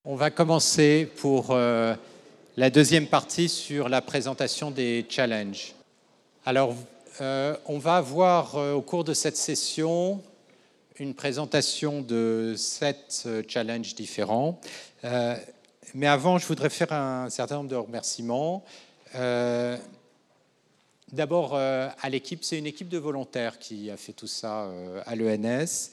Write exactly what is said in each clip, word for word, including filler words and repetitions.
On va commencer pour euh, la deuxième partie sur la présentation des challenges. Alors, euh, on va avoir euh, au cours de cette session une présentation de sept euh, challenges différents. Euh, mais avant, je voudrais faire un certain nombre de remerciements. Euh, D'abord, euh, à l'équipe, c'est une équipe de volontaires qui a fait tout ça euh, à l'E N S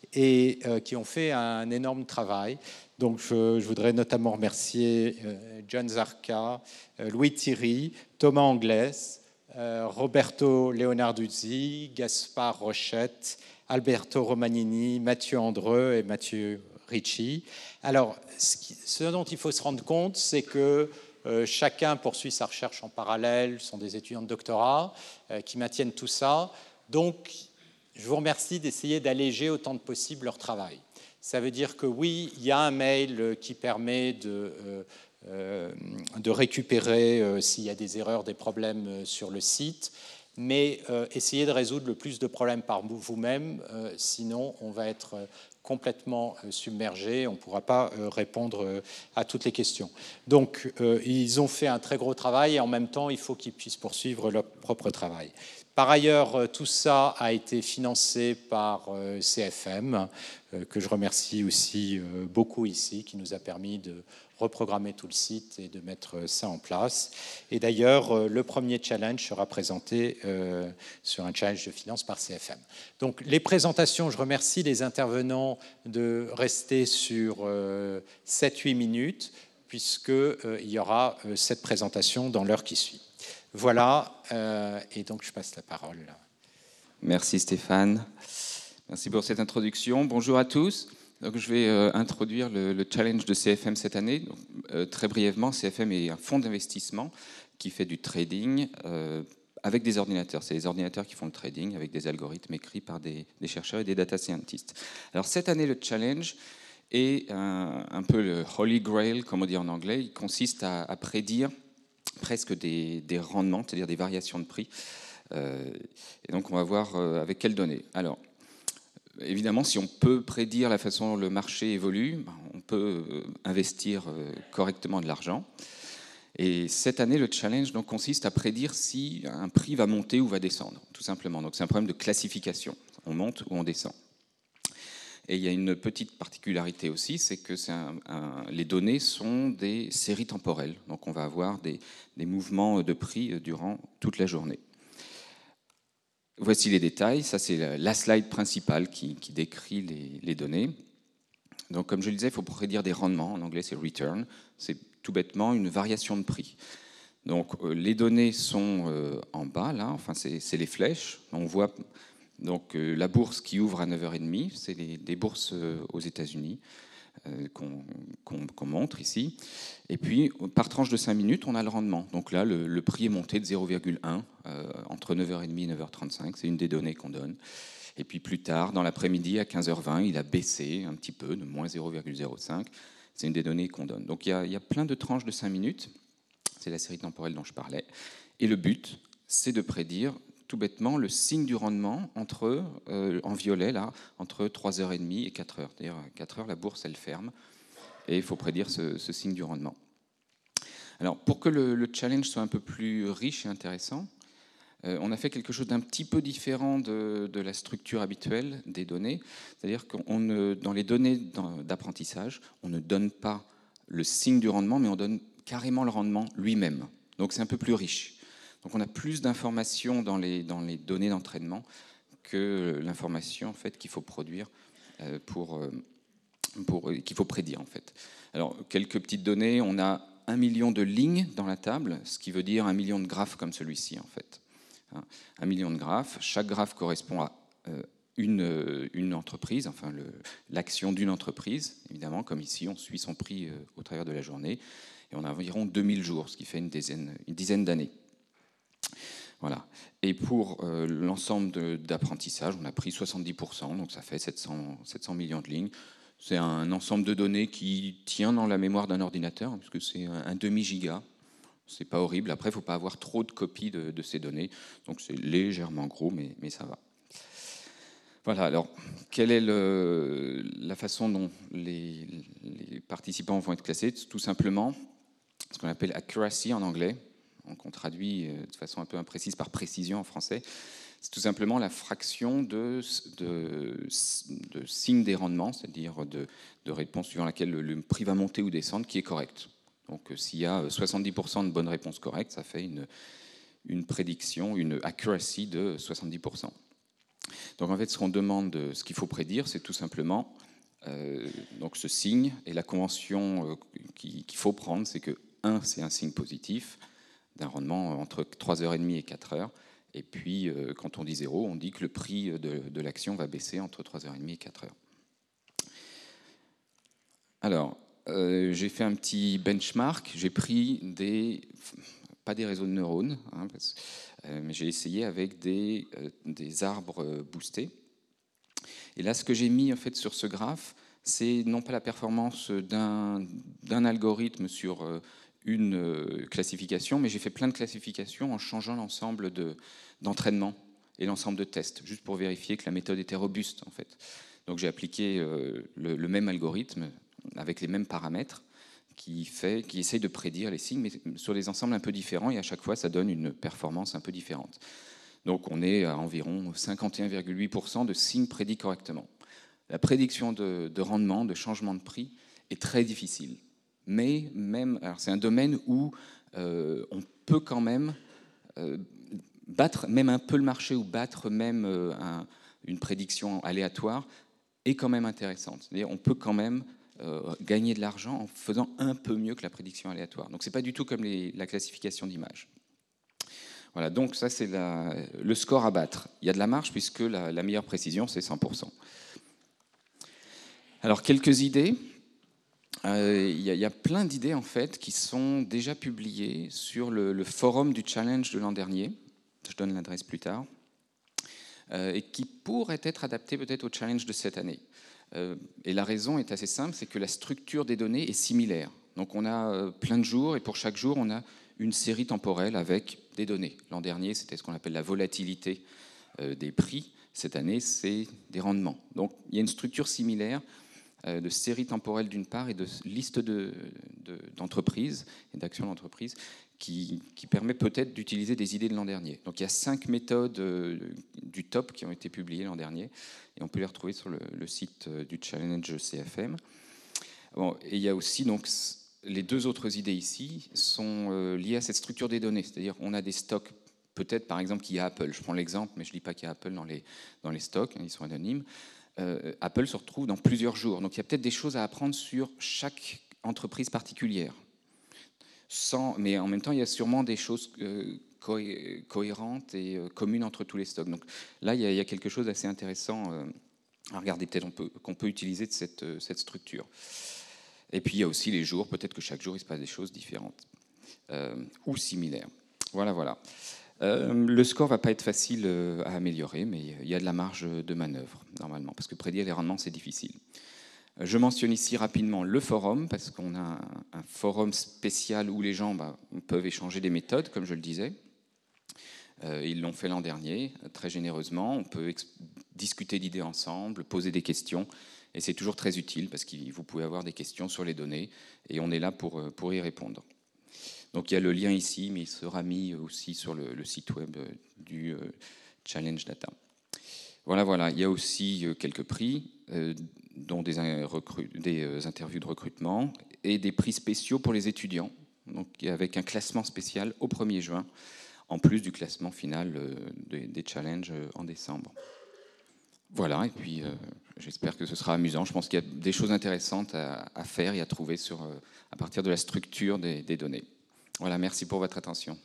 et euh, qui ont fait un énorme travail. Donc, je, je voudrais notamment remercier euh, John Zarka, euh, Louis Thierry, Thomas Anglès, euh, Roberto Leonarduzzi, Gaspard Rochette, Alberto Romagnini, Mathieu Andreu et Mathieu Ricci. Alors, ce, qui, ce dont il faut se rendre compte, c'est que Euh, chacun poursuit sa recherche en parallèle, ce sont des étudiants de doctorat euh, qui maintiennent tout ça. Donc, je vous remercie d'essayer d'alléger autant que possible leur travail. Ça veut dire que oui, il y a un mail qui permet de, euh, euh, de récupérer euh, s'il y a des erreurs, des problèmes sur le site, mais euh, essayez de résoudre le plus de problèmes par vous-même, euh, sinon on va être complètement submergé, on ne pourra pas répondre à toutes les questions. Donc, euh, ils ont fait un très gros travail et en même temps, il faut qu'ils puissent poursuivre leur propre travail. Par ailleurs, tout ça a été financé par euh, C F M, euh, que je remercie aussi euh, beaucoup ici, qui nous a permis de reprogrammer tout le site et de mettre ça en place. Et d'ailleurs, le premier challenge sera présenté euh, sur un challenge de finance par C F M. Donc, les présentations, je remercie les intervenants de rester sur euh, sept huit minutes, puisqu'il euh, y aura euh, cette présentation dans l'heure qui suit. Voilà, euh, et donc je passe la parole. Merci Stéphane. Merci pour cette introduction. Bonjour à tous. Donc, je vais euh, introduire le, le challenge de C F M cette année. Donc, euh, très brièvement, C F M est un fonds d'investissement qui fait du trading euh, avec des ordinateurs. C'est les ordinateurs qui font le trading avec des algorithmes écrits par des, des chercheurs et des data scientists. Alors cette année, le challenge est un, un peu le holy grail, comme on dit en anglais. Il consiste à, à prédire presque des, des rendements, c'est-à-dire des variations de prix. Euh, et donc, on va voir euh, avec quelles données. Alors, évidemment, si on peut prédire la façon dont le marché évolue, on peut investir correctement de l'argent. Et cette année, le challenge donc, consiste à prédire si un prix va monter ou va descendre, tout simplement. Donc, c'est un problème de classification. On monte ou on descend. Et il y a une petite particularité aussi, c'est que c'est un, un, les données sont des séries temporelles. Donc, on va avoir des, des mouvements de prix durant toute la journée. Voici les détails. Ça, c'est la slide principale qui, qui décrit les, les données. Donc, comme je le disais, il faut prédire des rendements. En anglais, c'est return. C'est tout bêtement une variation de prix. Donc, euh, les données sont euh, en bas, là. Enfin, c'est les flèches. On voit donc euh, la bourse qui ouvre à neuf heures trente. C'est les, les bourses euh, aux États-Unis euh, qu'on qu'on, qu'on montre ici. Et puis, par tranche de cinq minutes, on a le rendement. Donc là, le, le prix est monté de zéro virgule un euh, entre neuf heures trente et neuf heures trente-cinq. C'est une des données qu'on donne. Et puis plus tard, dans l'après-midi, à quinze heures vingt, il a baissé un petit peu, de moins zéro virgule zéro cinq. C'est une des données qu'on donne. Donc il y, a, il y a plein de tranches de cinq minutes. C'est la série temporelle dont je parlais. Et le but, c'est de prédire tout bêtement le signe du rendement entre, euh, en violet, là, entre trois heures trente et quatre heures. C'est-à-dire, à quatre heures, la bourse, elle ferme. Et il faut prédire ce, ce signe du rendement. Alors, pour que le, le challenge soit un peu plus riche et intéressant, euh, on a fait quelque chose d'un petit peu différent de, de la structure habituelle des données. C'est-à-dire que dans les données d'apprentissage, on ne donne pas le signe du rendement, mais on donne carrément le rendement lui-même. Donc, c'est un peu plus riche. Donc, on a plus d'informations dans les, dans les données d'entraînement que l'information en fait, qu'il faut produire euh, pour... Euh, Pour, qu'il faut prédire en fait. Alors quelques petites données, on a un million de lignes dans la table, ce qui veut dire un million de graphes comme celui-ci en fait. Un million de graphes, chaque graphe correspond à une, une entreprise, enfin l'action d'une entreprise, évidemment, comme ici on suit son prix au travers de la journée, et on a environ deux mille jours, ce qui fait une dizaine, une dizaine d'années. Voilà. Et pour euh, l'ensemble d'apprentissage, on a pris soixante-dix pour cent, donc ça fait sept cents, sept cents millions de lignes. C'est un ensemble de données qui tient dans la mémoire d'un ordinateur, puisque c'est un, un demi-giga. C'est pas horrible. Après, il ne faut pas avoir trop de copies de, de ces données. Donc c'est légèrement gros, mais, mais ça va. Voilà, alors, quelle est le, la façon dont les, les participants vont être classés? Tout simplement, ce qu'on appelle accuracy en anglais, donc on traduit de façon un peu imprécise par précision en français. C'est tout simplement la fraction de, de, de signe des rendements, c'est-à-dire de, de réponse suivant laquelle le, le prix va monter ou descendre, qui est correcte. Donc s'il y a soixante-dix pour cent de bonnes réponses correctes, ça fait une, une prédiction, une accuracy de soixante-dix pour cent. Donc en fait, ce qu'on demande, ce qu'il faut prédire, c'est tout simplement euh, donc ce signe, et la convention euh, qu'il qu'il faut prendre, c'est que un, c'est un signe positif, d'un rendement entre trois heures trente et quatre heures. Et puis, euh, quand on dit zéro, on dit que le prix de, de l'action va baisser entre trois heures trente et quatre heures. Alors, euh, j'ai fait un petit benchmark. J'ai pris des, pas des réseaux de neurones, hein, parce, euh, mais j'ai essayé avec des, euh, des arbres boostés. Et là, ce que j'ai mis en fait sur ce graphe, c'est non pas la performance d'un, d'un algorithme sur euh, une classification, mais j'ai fait plein de classifications en changeant l'ensemble de, d'entraînement et l'ensemble de tests, juste pour vérifier que la méthode était robuste, en fait. Donc j'ai appliqué euh, le, le même algorithme avec les mêmes paramètres qui, fait, qui essaye de prédire les signes, mais sur des ensembles un peu différents, et à chaque fois, ça donne une performance un peu différente. Donc on est à environ cinquante et un virgule huit pour cent de signes prédits correctement. La prédiction de, de rendement, de changement de prix, est très difficile. Mais même, alors c'est un domaine où euh, on peut quand même euh, battre même un peu le marché ou battre même euh, un, une prédiction aléatoire est quand même intéressante. C'est-à-dire on peut quand même euh, gagner de l'argent en faisant un peu mieux que la prédiction aléatoire. Donc c'est pas du tout comme les, la classification d'images. Voilà, donc ça c'est la, le score à battre. Il y a de la marge puisque la, la meilleure précision c'est cent pour cent. Alors quelques idées. Il euh, y, y a plein d'idées en fait qui sont déjà publiées sur le, le forum du challenge de l'an dernier. Je donne l'adresse plus tard. Euh, et qui pourraient être adaptées peut-être au challenge de cette année. Euh, et la raison est assez simple, c'est que la structure des données est similaire. Donc on a euh, plein de jours et pour chaque jour on a une série temporelle avec des données. L'an dernier c'était ce qu'on appelle la volatilité euh, des prix. Cette année c'est des rendements. Donc il y a une structure similaire de séries temporelles d'une part et de listes de, de, d'entreprises et d'actions d'entreprises qui, qui permet peut-être d'utiliser des idées de l'an dernier. Donc il y a cinq méthodes euh, du top qui ont été publiées l'an dernier et on peut les retrouver sur le, le site du Challenge C F M. Bon, et il y a aussi donc les deux autres idées ici sont euh, liées à cette structure des données, c'est-à-dire on a des stocks. Peut-être par exemple qu'il y a Apple. Je prends l'exemple, mais je ne dis pas qu'il y a Apple dans les, dans les stocks, hein, ils sont anonymes. Euh, Apple se retrouve dans plusieurs jours. Donc il y a peut-être des choses à apprendre sur chaque entreprise particulière. Sans, mais en même temps, il y a sûrement des choses euh, cohé- cohérentes et euh, communes entre tous les stocks. Donc là, il y a, il y a quelque chose d'assez intéressant euh, à regarder, peut-être on peut, qu'on peut utiliser de cette, euh, cette structure. Et puis il y a aussi les jours. Peut-être que chaque jour, il se passe des choses différentes euh, ou similaires. Voilà, voilà. Euh, le score va pas être facile euh, à améliorer, mais il y a de la marge de manœuvre, normalement, parce que prédire les rendements, c'est difficile. Euh, je mentionne ici rapidement le forum, parce qu'on a un, un forum spécial où les gens bah, peuvent échanger des méthodes, comme je le disais. Euh, ils l'ont fait l'an dernier, très généreusement. On peut discuter d'idées ensemble, poser des questions, et c'est toujours très utile, parce que vous pouvez avoir des questions sur les données, et on est là pour, pour y répondre. Donc il y a le lien ici, mais il sera mis aussi sur le, le site web du euh, Challenge Data. Voilà, voilà. Il y a aussi euh, quelques prix, euh, dont des, recru- des euh, interviews de recrutement et des prix spéciaux pour les étudiants, donc avec un classement spécial au premier juin, en plus du classement final euh, des, des challenges euh, en décembre. Voilà, et puis euh, j'espère que ce sera amusant. Je pense qu'il y a des choses intéressantes à, à faire et à trouver sur, euh, à partir de la structure des, des données. Voilà, merci pour votre attention.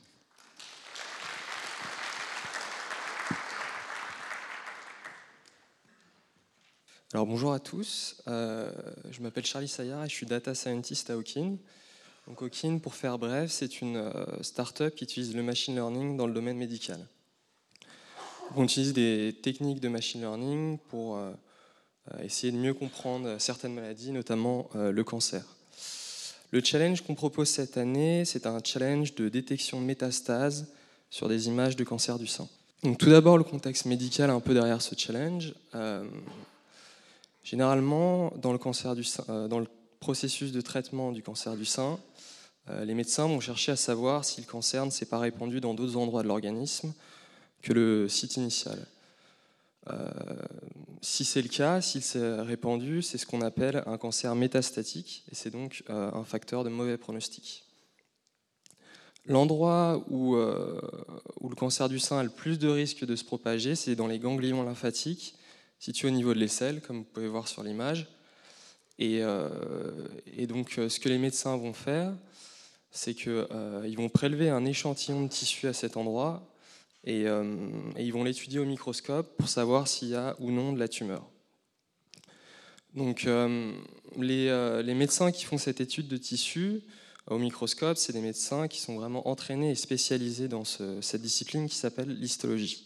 Alors bonjour à tous, euh, je m'appelle Charlie Saillard et je suis data scientist à Owkin. Donc Owkin, pour faire bref, c'est une euh, start-up qui utilise le machine learning dans le domaine médical. On utilise des techniques de machine learning pour euh, essayer de mieux comprendre certaines maladies, notamment euh, le cancer. Le challenge qu'on propose cette année, c'est un challenge de détection de métastases sur des images de cancer du sein. Donc, tout d'abord, le contexte médical un peu derrière ce challenge. Euh, généralement, dans le, cancer du sein, euh, dans le processus de traitement du cancer du sein, euh, les médecins vont chercher à savoir si le cancer ne s'est pas répandu dans d'autres endroits de l'organisme que le site initial. Euh, si c'est le cas, s'il s'est répandu, c'est ce qu'on appelle un cancer métastatique, et c'est donc euh, un facteur de mauvais pronostic. L'endroit où, euh, où le cancer du sein a le plus de risques de se propager, c'est dans les ganglions lymphatiques, situés au niveau de l'aisselle, comme vous pouvez voir sur l'image. Et, euh, et donc, ce que les médecins vont faire, c'est qu'ils euh, vont prélever un échantillon de tissu à cet endroit, et, euh, et ils vont l'étudier au microscope pour savoir s'il y a ou non de la tumeur. Donc, euh, les, euh, les médecins qui font cette étude de tissu au microscope, c'est des médecins qui sont vraiment entraînés et spécialisés dans ce, cette discipline qui s'appelle l'histologie.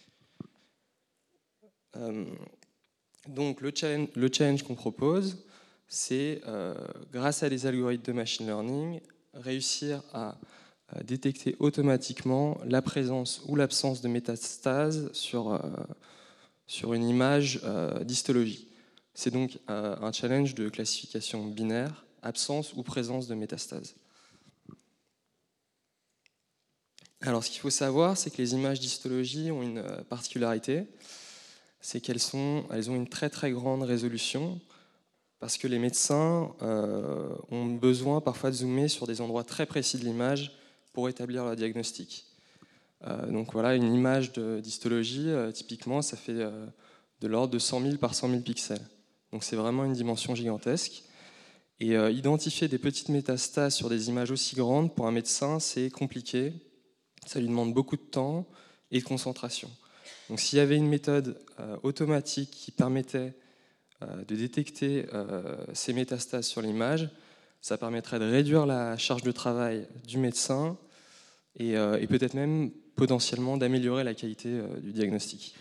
Euh, donc le challenge, le challenge qu'on propose, c'est, euh, grâce à des algorithmes de machine learning, réussir à, à détecter automatiquement la présence ou l'absence de métastases sur, euh, sur une image euh, d'histologie. C'est donc euh, un challenge de classification binaire, absence ou présence de métastases. Alors, ce qu'il faut savoir, c'est que les images d'histologie ont une particularité, c'est qu'elles sont, elles ont une très très grande résolution, parce que les médecins euh, ont besoin parfois de zoomer sur des endroits très précis de l'image pour établir leur diagnostic. Euh, donc voilà, une image d'histologie, euh, typiquement, ça fait euh, de l'ordre de cent mille par cent mille pixels. Donc c'est vraiment une dimension gigantesque. Et euh, identifier des petites métastases sur des images aussi grandes, pour un médecin, c'est compliqué. Ça lui demande beaucoup de temps et de concentration. Donc s'il y avait une méthode euh, automatique qui permettait euh, de détecter euh, ces métastases sur l'image, ça permettrait de réduire la charge de travail du médecin et, euh, et peut-être même potentiellement d'améliorer la qualité euh, du diagnostic.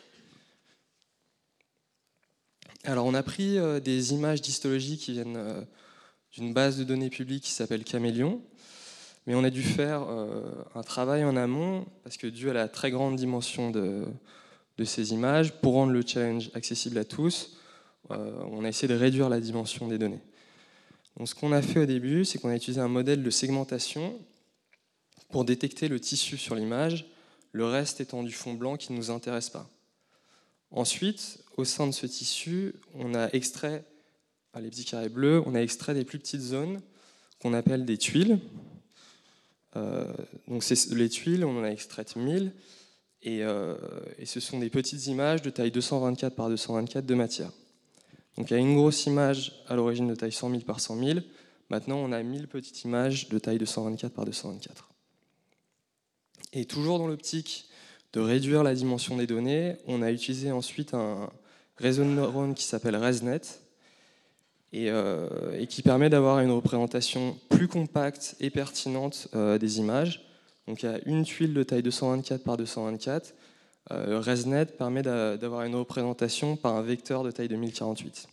Alors on a pris euh, des images d'histologie qui viennent euh, d'une base de données publique qui s'appelle Caméléon, mais on a dû faire euh, un travail en amont parce que dû à la très grande dimension de, de ces images, pour rendre le challenge accessible à tous, euh, on a essayé de réduire la dimension des données. Donc ce qu'on a fait au début, c'est qu'on a utilisé un modèle de segmentation pour détecter le tissu sur l'image, le reste étant du fond blanc qui ne nous intéresse pas. Ensuite, au sein de ce tissu, on a extrait, les petits carrés bleus, on a extrait des plus petites zones qu'on appelle des tuiles. Euh, donc les tuiles, on en a extraites mille, et, euh, et ce sont des petites images de taille deux cent vingt-quatre par deux cent vingt-quatre de matière. Donc il y a une grosse image à l'origine de taille cent mille par cent mille, maintenant on a mille petites images de taille deux cent vingt-quatre par deux cent vingt-quatre. Et toujours dans l'optique de réduire la dimension des données, on a utilisé ensuite un réseau de neurones qui s'appelle ResNet, et, euh, et qui permet d'avoir une représentation plus compacte et pertinente euh, des images. Donc il y a une tuile de taille deux cent vingt-quatre par deux cent vingt-quatre. Euh, ResNet permet d'avoir une représentation par un vecteur de taille de mille quarante-huit.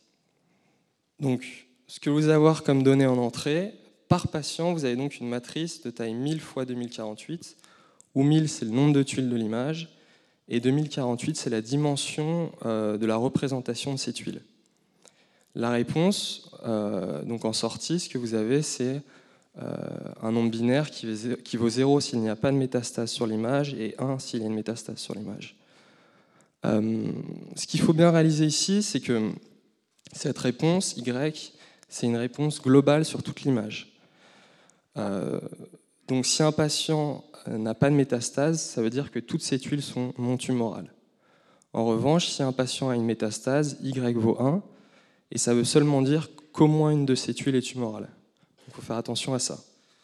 Donc ce que vous allez avoir comme données en entrée, par patient, vous avez donc une matrice de taille mille fois deux mille quarante-huit, où mille c'est le nombre de tuiles de l'image, et deux mille quarante-huit c'est la dimension euh, de la représentation de ces tuiles. La réponse, euh, donc en sortie, ce que vous avez, c'est euh, un nombre binaire qui, qui vaut zéro s'il n'y a pas de métastase sur l'image et un s'il y a une métastase sur l'image. Euh, ce qu'il faut bien réaliser ici, c'est que cette réponse, Y, c'est une réponse globale sur toute l'image. Euh, donc si un patient n'a pas de métastase, ça veut dire que toutes ces tuiles sont non tumorales. En revanche, si un patient a une métastase, Y vaut un, et ça veut seulement dire qu'au moins une de ces tuiles est tumorale. Il faut faire attention à ça.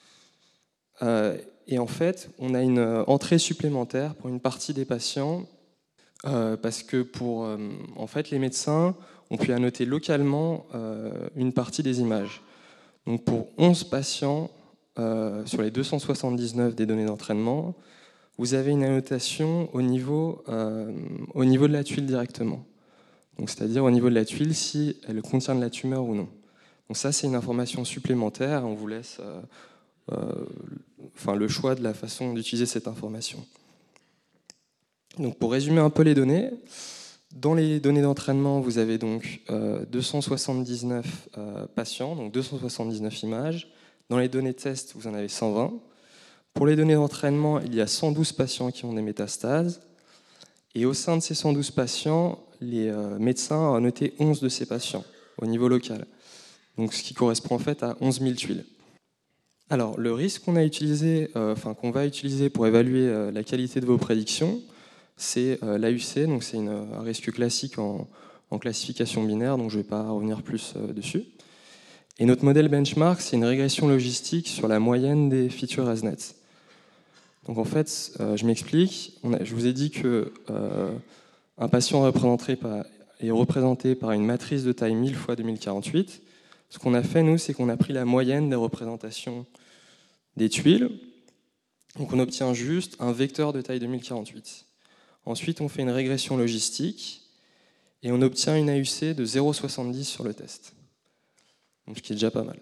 Euh, et en fait, on a une entrée supplémentaire pour une partie des patients, euh, parce que pour, euh, en fait, les médecins ont pu annoter localement euh, une partie des images. Donc pour onze patients, euh, sur les deux cent soixante-dix-neuf des données d'entraînement, vous avez une annotation au niveau, euh, au niveau de la tuile directement. Donc, c'est-à-dire au niveau de la tuile, si elle contient de la tumeur ou non. Donc ça, c'est une information supplémentaire. On vous laisse euh, euh, enfin, le choix de la façon d'utiliser cette information. Donc pour résumer un peu les données, dans les données d'entraînement, vous avez donc euh, deux cent soixante-dix-neuf euh, patients, donc deux cent soixante-dix-neuf images. Dans les données de test, vous en avez cent vingt. Pour les données d'entraînement, il y a cent douze patients qui ont des métastases. Et au sein de ces cent douze patients, les euh, médecins ont noté onze de ces patients au niveau local. Donc, ce qui correspond en fait à onze mille tuiles. Alors, le risque qu'on a utilisé, euh, enfin, qu'on va utiliser pour évaluer euh, la qualité de vos prédictions, c'est euh, l'A U C, donc c'est une, un risque classique en, en classification binaire, donc je ne vais pas revenir plus euh, dessus. Et notre modèle benchmark, c'est une régression logistique sur la moyenne des features A S N E T. Donc en fait, euh, je m'explique. On a, je vous ai dit que euh, un patient représenté par, est représenté par une matrice de taille mille fois deux mille quarante-huit. Ce qu'on a fait, nous, c'est qu'on a pris la moyenne des représentations des tuiles. Donc on obtient juste un vecteur de taille deux mille quarante-huit. Ensuite, on fait une régression logistique et on obtient une A U C de zéro virgule soixante-dix sur le test. Donc, ce qui est déjà pas mal.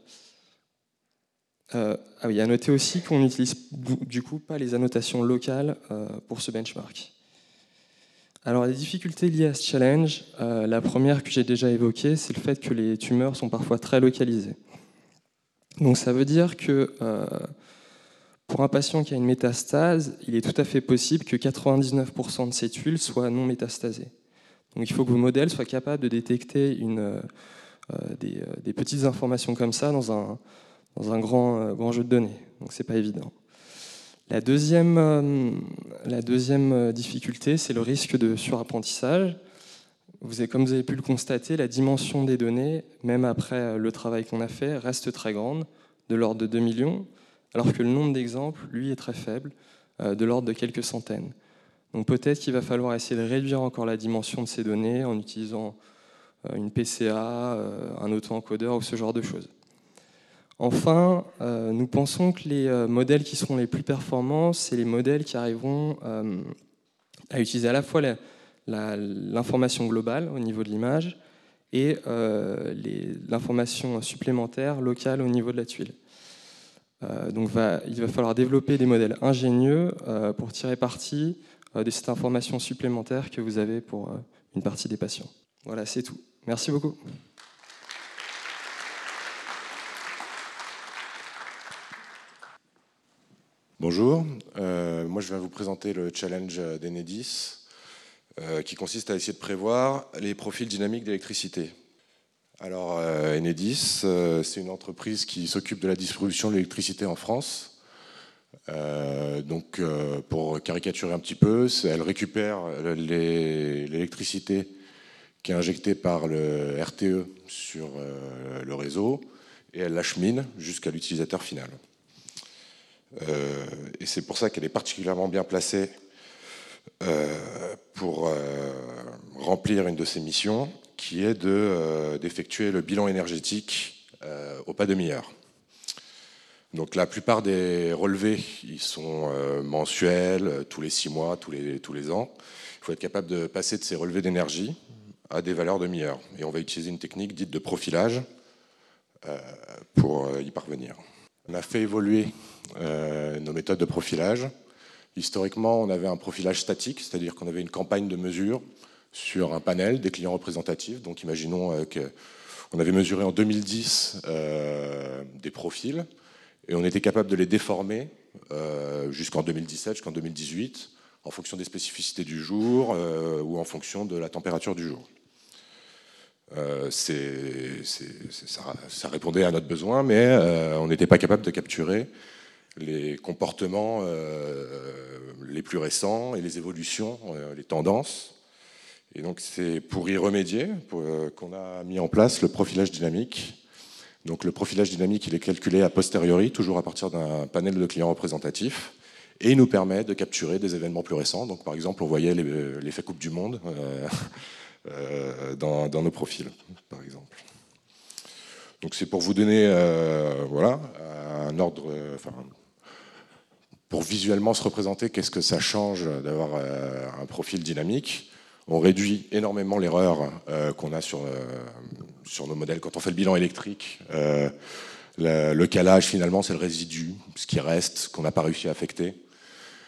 Euh, ah oui, à noter aussi qu'on n'utilise du coup pas les annotations locales euh, pour ce benchmark. Alors les difficultés liées à ce challenge, euh, la première que j'ai déjà évoquée, c'est le fait que les tumeurs sont parfois très localisées. Donc ça veut dire que euh, pour un patient qui a une métastase, il est tout à fait possible que quatre-vingt-dix-neuf pour cent de ses tuiles soient non métastasées. Donc il faut que vos modèles soient capables de détecter une, euh, des, euh, des petites informations comme ça dans un dans un grand, euh, grand jeu de données. Donc c'est pas évident. La deuxième, euh, la deuxième difficulté, c'est le risque de surapprentissage. Vous avez, comme vous avez pu le constater, la dimension des données, même après le travail qu'on a fait, reste très grande, de l'ordre de deux millions, alors que le nombre d'exemples, lui, est très faible, euh, de l'ordre de quelques centaines. Donc peut-être qu'il va falloir essayer de réduire encore la dimension de ces données en utilisant euh, une P C A, euh, un auto-encodeur ou ce genre de choses. Enfin, euh, nous pensons que les euh, modèles qui seront les plus performants, c'est les modèles qui arriveront euh, à utiliser à la fois la, la, l'information globale au niveau de l'image et euh, l'information supplémentaire locale au niveau de la tuile. Euh, donc va, il va falloir développer des modèles ingénieux euh, pour tirer parti euh, de cette information supplémentaire que vous avez pour euh, une partie des patients. Voilà, c'est tout. Merci beaucoup. Bonjour, euh, moi je viens vous présenter le challenge d'Enedis euh, qui consiste à essayer de prévoir les profils dynamiques d'électricité. Alors euh, Enedis, euh, c'est une entreprise qui s'occupe de la distribution de l'électricité en France. Euh, donc euh, pour caricaturer un petit peu, elle récupère l'électricité qui est injectée par le R T E sur euh, le réseau et elle l'achemine jusqu'à l'utilisateur final. Euh, et c'est pour ça qu'elle est particulièrement bien placée euh, pour euh, remplir une de ses missions, qui est de, euh, d'effectuer le bilan énergétique euh, au pas demi-heure. Donc la plupart des relevés, ils sont euh, mensuels, tous les six mois, tous les, tous les ans. Il faut être capable de passer de ces relevés d'énergie à des valeurs demi-heure. Et on va utiliser une technique dite de profilage euh, pour euh, y parvenir. On a fait évoluer euh, nos méthodes de profilage. Historiquement, on avait un profilage statique, c'est-à-dire qu'on avait une campagne de mesure sur un panel des clients représentatifs. Donc imaginons euh, qu'on avait mesuré en deux mille dix euh, des profils et on était capable de les déformer euh, jusqu'en deux mille dix-sept, jusqu'en deux mille dix-huit, en fonction des spécificités du jour euh, ou en fonction de la température du jour. Euh, c'est, c'est, ça, ça répondait à notre besoin, mais euh, on n'était pas capable de capturer les comportements euh, les plus récents et les évolutions, euh, les tendances. Et donc c'est pour y remédier pour, euh, qu'on a mis en place le profilage dynamique. Donc le profilage dynamique, il est calculé a posteriori, toujours à partir d'un panel de clients représentatifs, et il nous permet de capturer des événements plus récents. Donc par exemple, on voyait l'effet Coupe du Monde euh, Euh, dans, dans nos profils, par exemple. Donc c'est pour vous donner euh, voilà, un ordre, euh, enfin, pour visuellement se représenter qu'est-ce que ça change d'avoir euh, un profil dynamique. On réduit énormément l'erreur euh, qu'on a sur, euh, sur nos modèles. Quand on fait le bilan électrique, euh, le, le calage finalement c'est le résidu, ce qui reste, qu'on n'a pas réussi à affecter.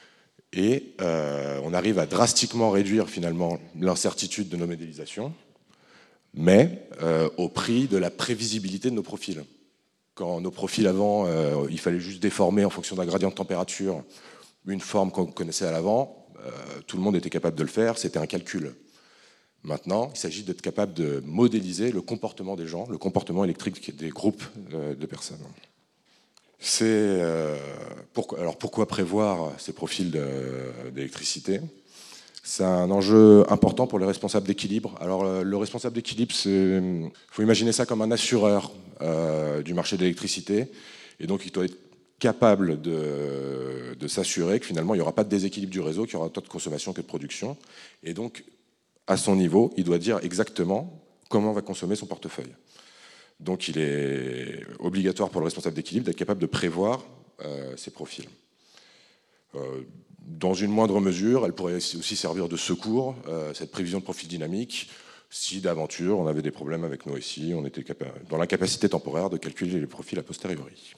Et euh, on arrive à drastiquement réduire finalement l'incertitude de nos modélisations, mais euh, au prix de la prévisibilité de nos profils. Quand nos profils avant, euh, il fallait juste déformer en fonction d'un gradient de température une forme qu'on connaissait à l'avant, euh, tout le monde était capable de le faire, c'était un calcul. Maintenant, il s'agit d'être capable de modéliser le comportement des gens, le comportement électrique des groupes de personnes. C'est, euh, pourquoi, alors pourquoi prévoir ces profils d'électricité? C'est un enjeu important pour les responsables d'équilibre. Alors le responsable d'équilibre, il faut imaginer ça comme un assureur euh, du marché de l'électricité, et donc il doit être capable de, de s'assurer que finalement il n'y aura pas de déséquilibre du réseau, qu'il y aura autant de consommation que de production, et donc à son niveau, il doit dire exactement comment va consommer son portefeuille. Donc il est obligatoire pour le responsable d'équilibre d'être capable de prévoir euh, ces profils. Euh, dans une moindre mesure, elle pourrait aussi servir de secours, euh, cette prévision de profil dynamique, si d'aventure on avait des problèmes avec nos S I, on était dans l'incapacité temporaire de calculer les profils a posteriori.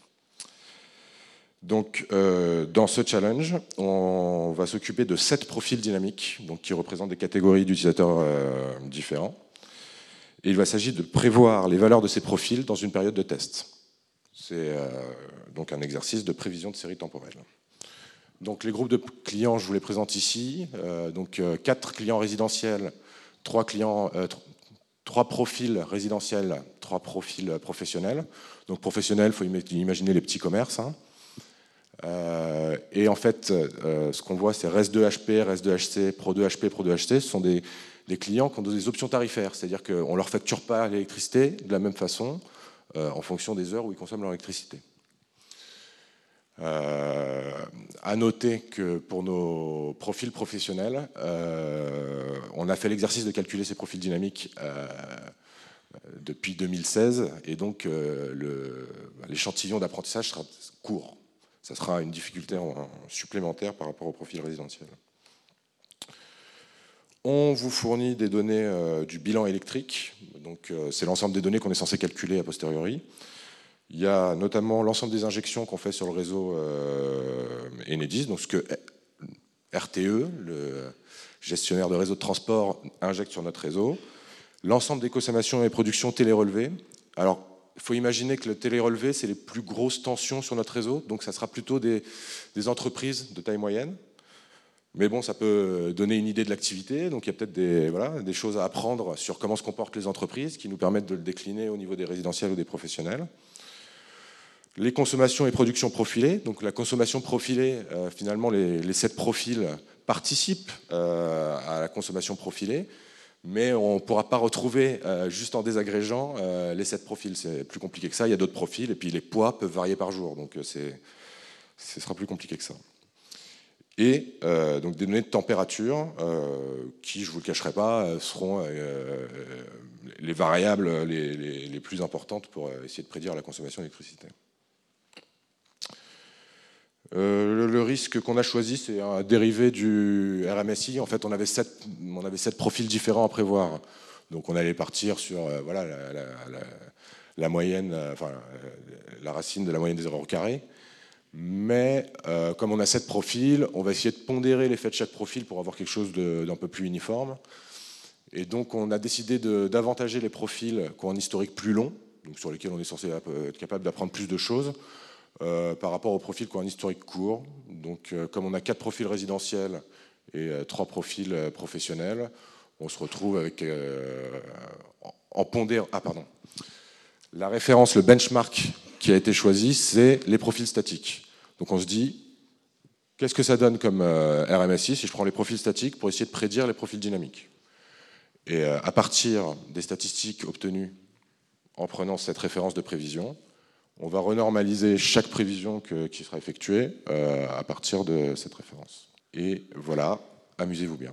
Donc, euh, dans ce challenge, on va s'occuper de sept profils dynamiques, donc qui représentent des catégories d'utilisateurs euh, différents. Et il va s'agir de prévoir les valeurs de ces profils dans une période de test. C'est euh, donc un exercice de prévision de série temporelle. Donc, les groupes de clients, je vous les présente ici. Euh, donc, euh, quatre clients résidentiels, trois clients, euh, trois profils résidentiels, trois profils professionnels. Donc, professionnels, il faut imaginer les petits commerces. Hein. Euh, et en fait, euh, ce qu'on voit, c'est R E S deux H P, R E S deux H C, Pro deux H P, Pro deux H C. Ce sont des, des clients qui ont des options tarifaires, c'est-à-dire qu'on ne leur facture pas l'électricité de la même façon euh, en fonction des heures où ils consomment leur électricité. Euh, à noter que pour nos profils professionnels, euh, on a fait l'exercice de calculer ces profils dynamiques euh, depuis deux mille seize, et donc euh, l'échantillon d'apprentissage sera court. Ça sera une difficulté en, en supplémentaire par rapport au profil résidentiel. On vous fournit des données euh, du bilan électrique. Donc, euh, c'est l'ensemble des données qu'on est censé calculer a posteriori. Il y a notamment l'ensemble des injections qu'on fait sur le réseau euh, Enedis, donc ce que R T E, le gestionnaire de réseau de transport, injecte sur notre réseau. L'ensemble des consommations et productions télérelevées. Alors, il faut imaginer que le télérelevé, c'est les plus grosses tensions sur notre réseau, donc ça sera plutôt des, des entreprises de taille moyenne. Mais bon, ça peut donner une idée de l'activité, donc il y a peut-être des, voilà, des choses à apprendre sur comment se comportent les entreprises qui nous permettent de le décliner au niveau des résidentiels ou des professionnels. Les consommations et productions profilées. Donc la consommation profilée, euh, finalement, les, les sept profils participent euh, à la consommation profilée, mais on ne pourra pas retrouver, euh, juste en désagrégeant, euh, les sept profils. C'est plus compliqué que ça. Il y a d'autres profils, et puis les poids peuvent varier par jour, donc c'est, ce sera plus compliqué que ça. Et euh, donc des données de température, euh, qui, je ne vous le cacherai pas, seront euh, les variables les, les, les plus importantes pour essayer de prédire la consommation d'électricité. Euh, le, le risque qu'on a choisi, c'est un dérivé du R M S I. En fait, on avait sept, on avait sept profils différents à prévoir. Donc, on allait partir sur euh, voilà, la, la, la, la moyenne, euh, enfin, la racine de la moyenne des erreurs au carré. Mais euh, comme on a sept profils, on va essayer de pondérer l'effet de chaque profil pour avoir quelque chose d'un peu plus uniforme. Et donc, on a décidé d'avantager les profils qui ont un historique plus long, donc sur lesquels on est censé être capable d'apprendre plus de choses, Euh, par rapport aux profils qui ont un historique court. Donc, euh, comme on a quatre profils résidentiels et euh, trois profils euh, professionnels, on se retrouve avec euh, en, en pondère. Ah, pardon. La référence, le benchmark qui a été choisi, c'est les profils statiques. Donc, on se dit, qu'est-ce que ça donne comme euh, R M S I si je prends les profils statiques pour essayer de prédire les profils dynamiques? Et euh, à partir des statistiques obtenues en prenant cette référence de prévision, on va renormaliser chaque prévision que, qui sera effectuée euh, à partir de cette référence. Et voilà, amusez-vous bien.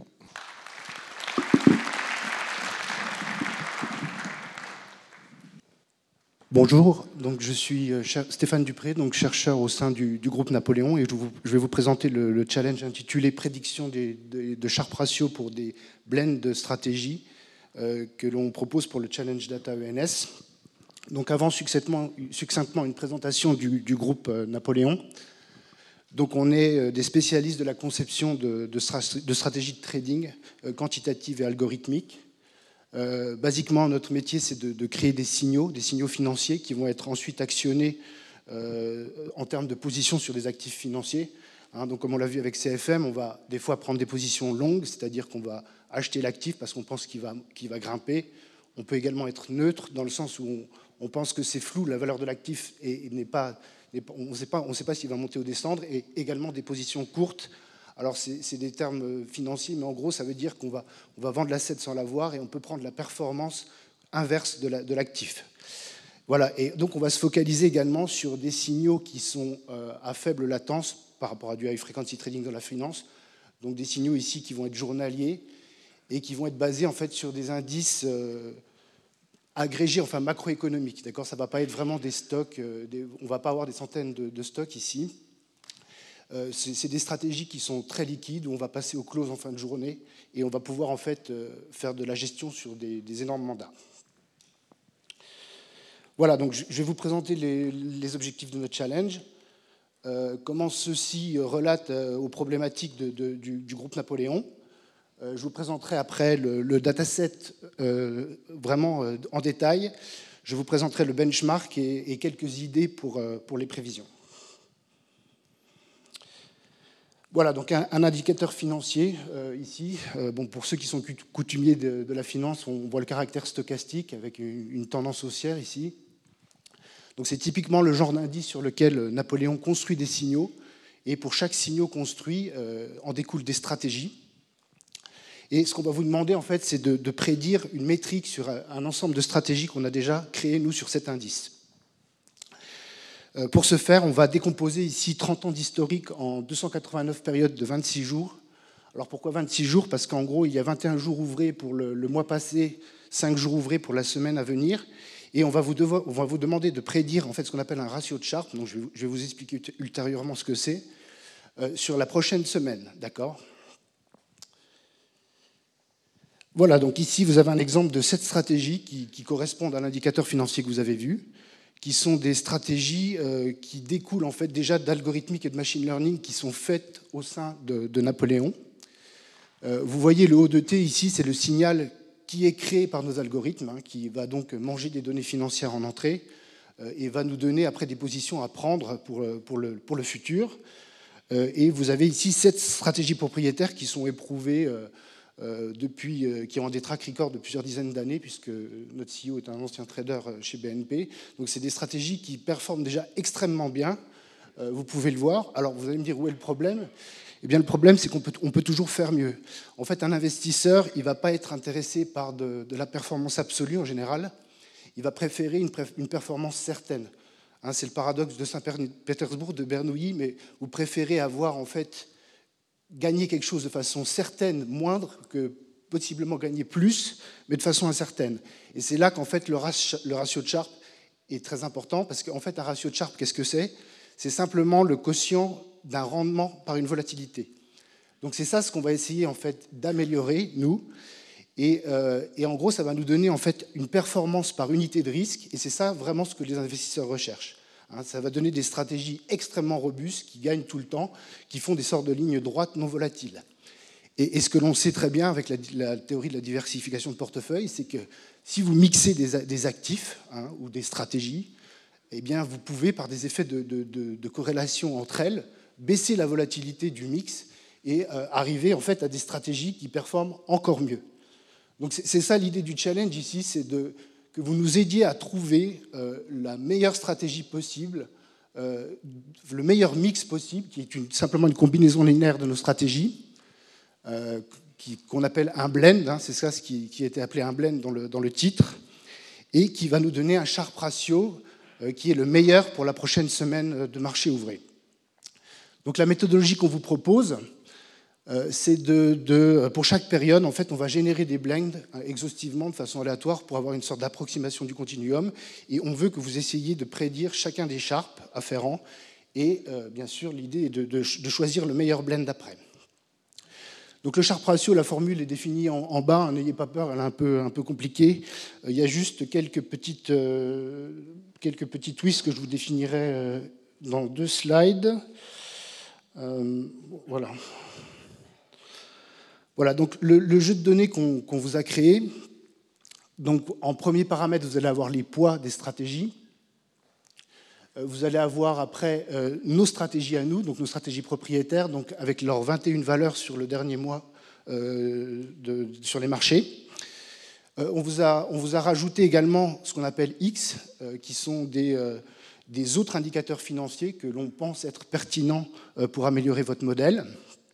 Bonjour, donc je suis Stéphane Dupré, donc chercheur au sein du, du groupe Napoléon, et je, vous, je vais vous présenter le, le challenge intitulé Prédiction des, de, de Sharp Ratio pour des blends de stratégies euh, que l'on propose pour le Challenge Data E N S. Donc avant succinctement, succinctement une présentation du, du groupe Napoléon. Donc on est des spécialistes de la conception de, de, de stratégies de trading euh, quantitatives et algorithmiques. Euh, basiquement, notre métier, c'est de, de créer des signaux, des signaux financiers qui vont être ensuite actionnés euh, en termes de position sur des actifs financiers. Hein, donc comme on l'a vu avec C F M, on va des fois prendre des positions longues, c'est-à-dire qu'on va acheter l'actif parce qu'on pense qu'il va, qu'il va grimper. On peut également être neutre dans le sens où on, on pense que c'est flou, la valeur de l'actif et, et n'est pas, on ne sait pas, on sait pas s'il va monter ou descendre, et également des positions courtes. Alors c'est, c'est des termes financiers, mais en gros ça veut dire qu'on va, on va vendre l'asset sans l'avoir et on peut prendre la performance inverse de, la, de l'actif. Voilà, et donc on va se focaliser également sur des signaux qui sont euh, à faible latence par rapport à du high frequency trading dans la finance. Donc des signaux ici qui vont être journaliers et qui vont être basés en fait sur des indices euh, agrégés, enfin macroéconomiques. D'accord, ça ne va pas être vraiment des stocks, euh, des, on ne va pas avoir des centaines de, de stocks ici. Euh, c'est, c'est des stratégies qui sont très liquides où on va passer au close en fin de journée et on va pouvoir en fait euh, faire de la gestion sur des, des énormes mandats. Voilà, donc je vais vous présenter les, les objectifs de notre challenge. Euh, comment ceci relate euh, aux problématiques de, de, du, du groupe Napoléon. Euh, je vous présenterai après le, le dataset euh, vraiment euh, en détail. Je vous présenterai le benchmark et, et quelques idées pour, euh, pour les prévisions. Voilà, donc un, un indicateur financier euh, ici. Euh, bon, pour ceux qui sont coutumiers de, de la finance, on voit le caractère stochastique avec une, une tendance haussière ici. Donc c'est typiquement le genre d'indice sur lequel Napoléon construit des signaux, et pour chaque signal construit, euh, en découlent des stratégies. Et ce qu'on va vous demander, en fait, c'est de, de prédire une métrique sur un ensemble de stratégies qu'on a déjà créées, nous, sur cet indice. Euh, pour ce faire, on va décomposer ici trente ans d'historique en deux cent quatre-vingt-neuf périodes de vingt-six jours. Alors pourquoi vingt-six jours? Parce qu'en gros, il y a vingt et un jours ouvrés pour le, le mois passé, cinq jours ouvrés pour la semaine à venir. Et on va, vous devoir, on va vous demander de prédire en fait, ce qu'on appelle un ratio de Sharpe, donc je vais, je vais vous expliquer ultérieurement ce que c'est, euh, sur la prochaine semaine. D'accord ? Voilà, donc ici, vous avez un exemple de sept stratégies qui, qui correspondent à l'indicateur financier que vous avez vu, qui sont des stratégies euh, qui découlent en fait déjà d'algorithmique et de machine learning qui sont faites au sein de, de Napoléon. Euh, vous voyez le O de T ici, c'est le signal qui est créé par nos algorithmes, hein, qui va donc manger des données financières en entrée euh, et va nous donner après des positions à prendre pour, pour, le, pour le futur. Euh, et vous avez ici sept stratégies propriétaires qui sont éprouvées euh, euh, depuis, euh, qui ont des track records de plusieurs dizaines d'années, puisque notre C E O est un ancien trader chez B N P. Donc c'est des stratégies qui performent déjà extrêmement bien. Euh, vous pouvez le voir. Alors vous allez me dire où est le problème ? Eh bien, le problème, c'est qu'on peut, on peut toujours faire mieux. En fait, un investisseur, il ne va pas être intéressé par de, de la performance absolue en général. Il va préférer une, préf, une performance certaine. Hein, c'est le paradoxe de Saint-Pétersbourg, de Bernoulli, mais vous préférez avoir en fait gagné quelque chose de façon certaine, moindre, que possiblement gagner plus, mais de façon incertaine. Et c'est là qu'en fait le ratio, le ratio de Sharpe est très important, parce qu'en fait un ratio de Sharpe, qu'est-ce que c'est ? C'est simplement le quotient d'un rendement par une volatilité. Donc c'est ça ce qu'on va essayer en fait d'améliorer, nous. Et, euh, et en gros, ça va nous donner en fait une performance par unité de risque, et c'est ça vraiment ce que les investisseurs recherchent. Hein, ça va donner des stratégies extrêmement robustes qui gagnent tout le temps, qui font des sortes de lignes droites non volatiles. Et, et ce que l'on sait très bien avec la, la théorie de la diversification de portefeuille, c'est que si vous mixez des, des actifs hein, ou des stratégies, eh bien, vous pouvez, par des effets de, de, de, de corrélation entre elles, baisser la volatilité du mix et euh, arriver en fait à des stratégies qui performent encore mieux. Donc c'est, c'est ça l'idée du challenge ici, c'est de, que vous nous aidiez à trouver euh, la meilleure stratégie possible, euh, le meilleur mix possible, qui est une, simplement une combinaison linéaire de nos stratégies, euh, qui, qu'on appelle un blend, hein, c'est ça ce qui, qui a été appelé un blend dans le, dans le titre, et qui va nous donner un Sharpe ratio euh, qui est le meilleur pour la prochaine semaine de marché ouvré. Donc la méthodologie qu'on vous propose, euh, c'est de, de, pour chaque période, en fait, on va générer des blends euh, exhaustivement, de façon aléatoire, pour avoir une sorte d'approximation du continuum, et on veut que vous essayiez de prédire chacun des Sharpe afférents, et euh, bien sûr, l'idée est de, de, de choisir le meilleur blend d'après. Donc le Sharpe ratio, la formule est définie en, en bas, n'ayez pas peur, elle est un peu, un peu compliquée. Euh, il y a juste quelques petites, euh, quelques petits twists que je vous définirai euh, dans deux slides. Euh, voilà. Voilà, donc le, le jeu de données qu'on qu'on vous a créé, donc en premier paramètre, vous allez avoir les poids des stratégies. Vous allez avoir après euh, nos stratégies à nous, donc nos stratégies propriétaires, donc avec leurs vingt et une valeurs sur le dernier mois euh, de, sur les marchés. Euh, on, vous a, on vous a rajouté également ce qu'on appelle X, euh, qui sont des, euh, des autres indicateurs financiers que l'on pense être pertinents euh, pour améliorer votre modèle.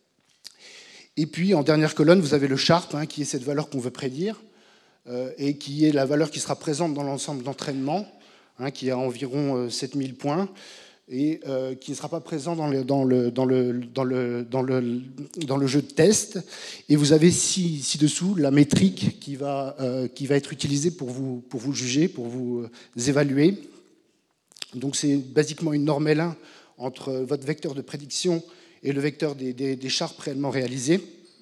Et puis, en dernière colonne, vous avez le Sharp, hein, qui est cette valeur qu'on veut prédire, euh, et qui est la valeur qui sera présente dans l'ensemble d'entraînement, hein, qui a environ euh, sept mille points, et euh, qui ne sera pas présent dans le, dans, le, dans, le, dans, le, dans, le, dans le jeu de test. Et vous avez ci, ci-dessous la métrique qui va, euh, qui va être utilisée pour vous, pour vous juger, pour vous euh, évaluer. Donc, c'est basiquement une norme L un entre votre vecteur de prédiction et le vecteur des, des, des Sharp réellement réalisés.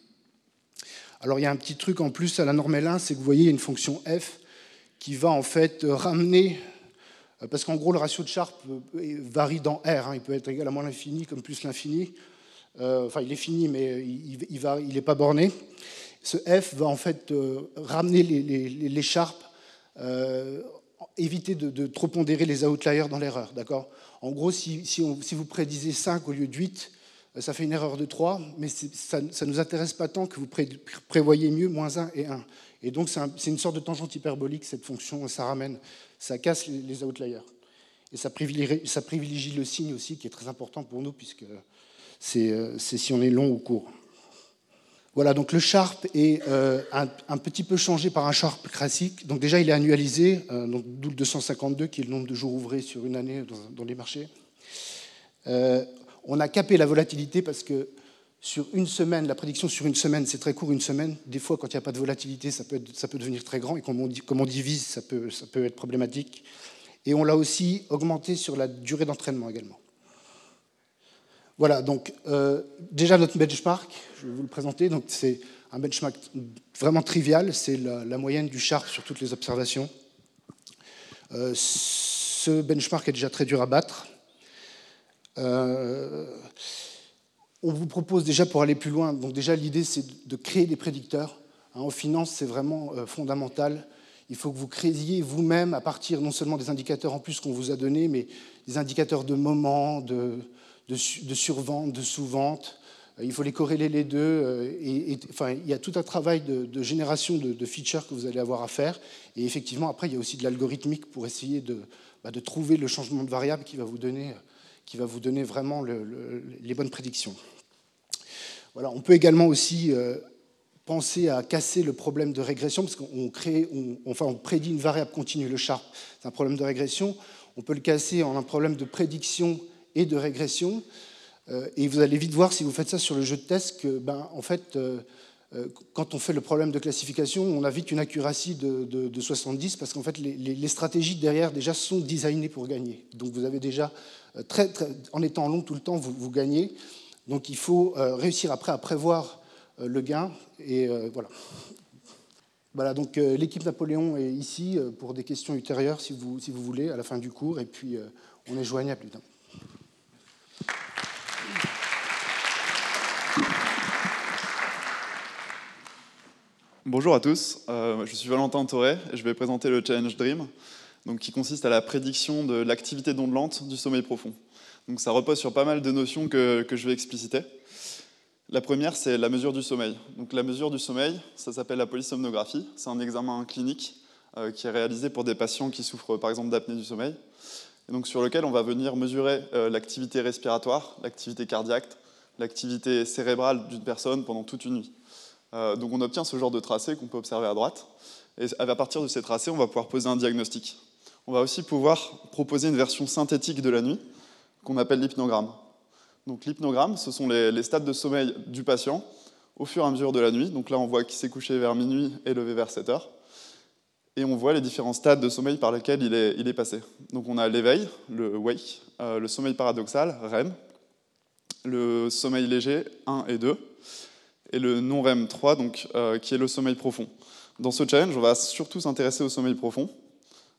Alors, il y a un petit truc en plus à la norme L un, c'est que vous voyez, il y a une fonction f qui va en fait ramener, parce qu'en gros, le ratio de Sharp varie dans R, hein, il peut être égal à moins l'infini comme plus l'infini. Euh, enfin, il est fini, mais il n'est il il pas borné. Ce f va en fait euh, ramener les, les, les Sharp, euh, éviter de, de trop pondérer les outliers dans l'erreur, d'accord ? En gros, si, si, on, si vous prédisez cinq au lieu de huit, ça fait une erreur de trois, mais ça ne nous intéresse pas tant que vous pré, prévoyez mieux moins un et un. Et donc, c'est un, une sorte de tangente hyperbolique, cette fonction, ça ramène, ça casse les, les outliers. Et ça privilégie, ça privilégie le signe aussi, qui est très important pour nous, puisque c'est si on est long ou court. Voilà, donc le Sharp est euh, un, un petit peu changé par un Sharp classique. Donc déjà, il est annualisé, euh, donc d'où le deux cent cinquante-deux, qui est le nombre de jours ouvrés sur une année dans, dans les marchés. Euh, on a capé la volatilité parce que sur une semaine, la prédiction sur une semaine, c'est très court, une semaine. Des fois, quand il n'y a pas de volatilité, ça peut, être, ça peut devenir très grand. Et comme on, dit, comme on divise, ça peut, ça peut être problématique. Et on l'a aussi augmenté sur la durée d'entraînement également. Voilà, donc euh, déjà notre benchmark, je vais vous le présenter. Donc c'est un benchmark vraiment trivial, c'est la, la moyenne du Sharp sur toutes les observations. Euh, ce benchmark est déjà très dur à battre. Euh, on vous propose déjà, pour aller plus loin, donc déjà l'idée c'est de créer des prédicteurs. Hein, en finance, c'est vraiment euh, fondamental. Il faut que vous créiez vous-même, à partir non seulement des indicateurs en plus qu'on vous a donnés, mais des indicateurs de moment, de, de, de survente, de sous-vente. Il faut les corréler les deux. Et, et, enfin, il y a tout un travail de, de génération de, de features que vous allez avoir à faire. Et effectivement, après, il y a aussi de l'algorithmique pour essayer de, bah, de trouver le changement de variable qui va vous donner, qui va vous donner vraiment le, le, les bonnes prédictions. Voilà, on peut également aussi euh, penser à casser le problème de régression, parce qu'on crée, on, enfin, on prédit une variable continue, le Sharp. C'est un problème de régression. On peut le casser en un problème de prédiction et de régression. Euh, et vous allez vite voir, si vous faites ça sur le jeu de test, que, ben, en fait, euh, euh, quand on fait le problème de classification, on a vite une accuracy de, de, de soixante-dix, parce qu'en fait, les, les, les stratégies derrière déjà sont designées pour gagner. Donc vous avez déjà, euh, très, très, en étant long tout le temps, vous, vous gagnez. Donc il faut euh, réussir après à prévoir euh, le gain. Et euh, voilà. Voilà, donc euh, l'équipe Napoléon est ici euh, pour des questions ultérieures, si vous, si vous voulez, à la fin du cours. Et puis, euh, on est joignable, évidemment. Bonjour à tous, euh, je suis Valentin Thoré et je vais présenter le Challenge Dream, donc, qui consiste à la prédiction de l'activité d'onde lente du sommeil profond. Donc, ça repose sur pas mal de notions que, que je vais expliciter. La première, c'est la mesure du sommeil. Donc, la mesure du sommeil, ça s'appelle la polysomnographie. C'est un examen clinique euh, qui est réalisé pour des patients qui souffrent par exemple d'apnée du sommeil, et donc sur lequel on va venir mesurer euh, l'activité respiratoire, l'activité cardiaque, l'activité cérébrale d'une personne pendant toute une nuit. Euh, donc on obtient ce genre de tracé qu'on peut observer à droite, et à partir de ces tracés, on va pouvoir poser un diagnostic. On va aussi pouvoir proposer une version synthétique de la nuit, qu'on appelle l'hypnogramme. Donc l'hypnogramme, ce sont les, les stades de sommeil du patient au fur et à mesure de la nuit. Donc là, on voit qu'il s'est couché vers minuit et levé vers sept heures. Et on voit les différents stades de sommeil par lesquels il est, il est passé. Donc on a l'éveil, le wake, euh, le sommeil paradoxal, R E M, le sommeil léger, un et deux, et le non-R E M trois, donc, euh, qui est le sommeil profond. Dans ce challenge, on va surtout s'intéresser au sommeil profond.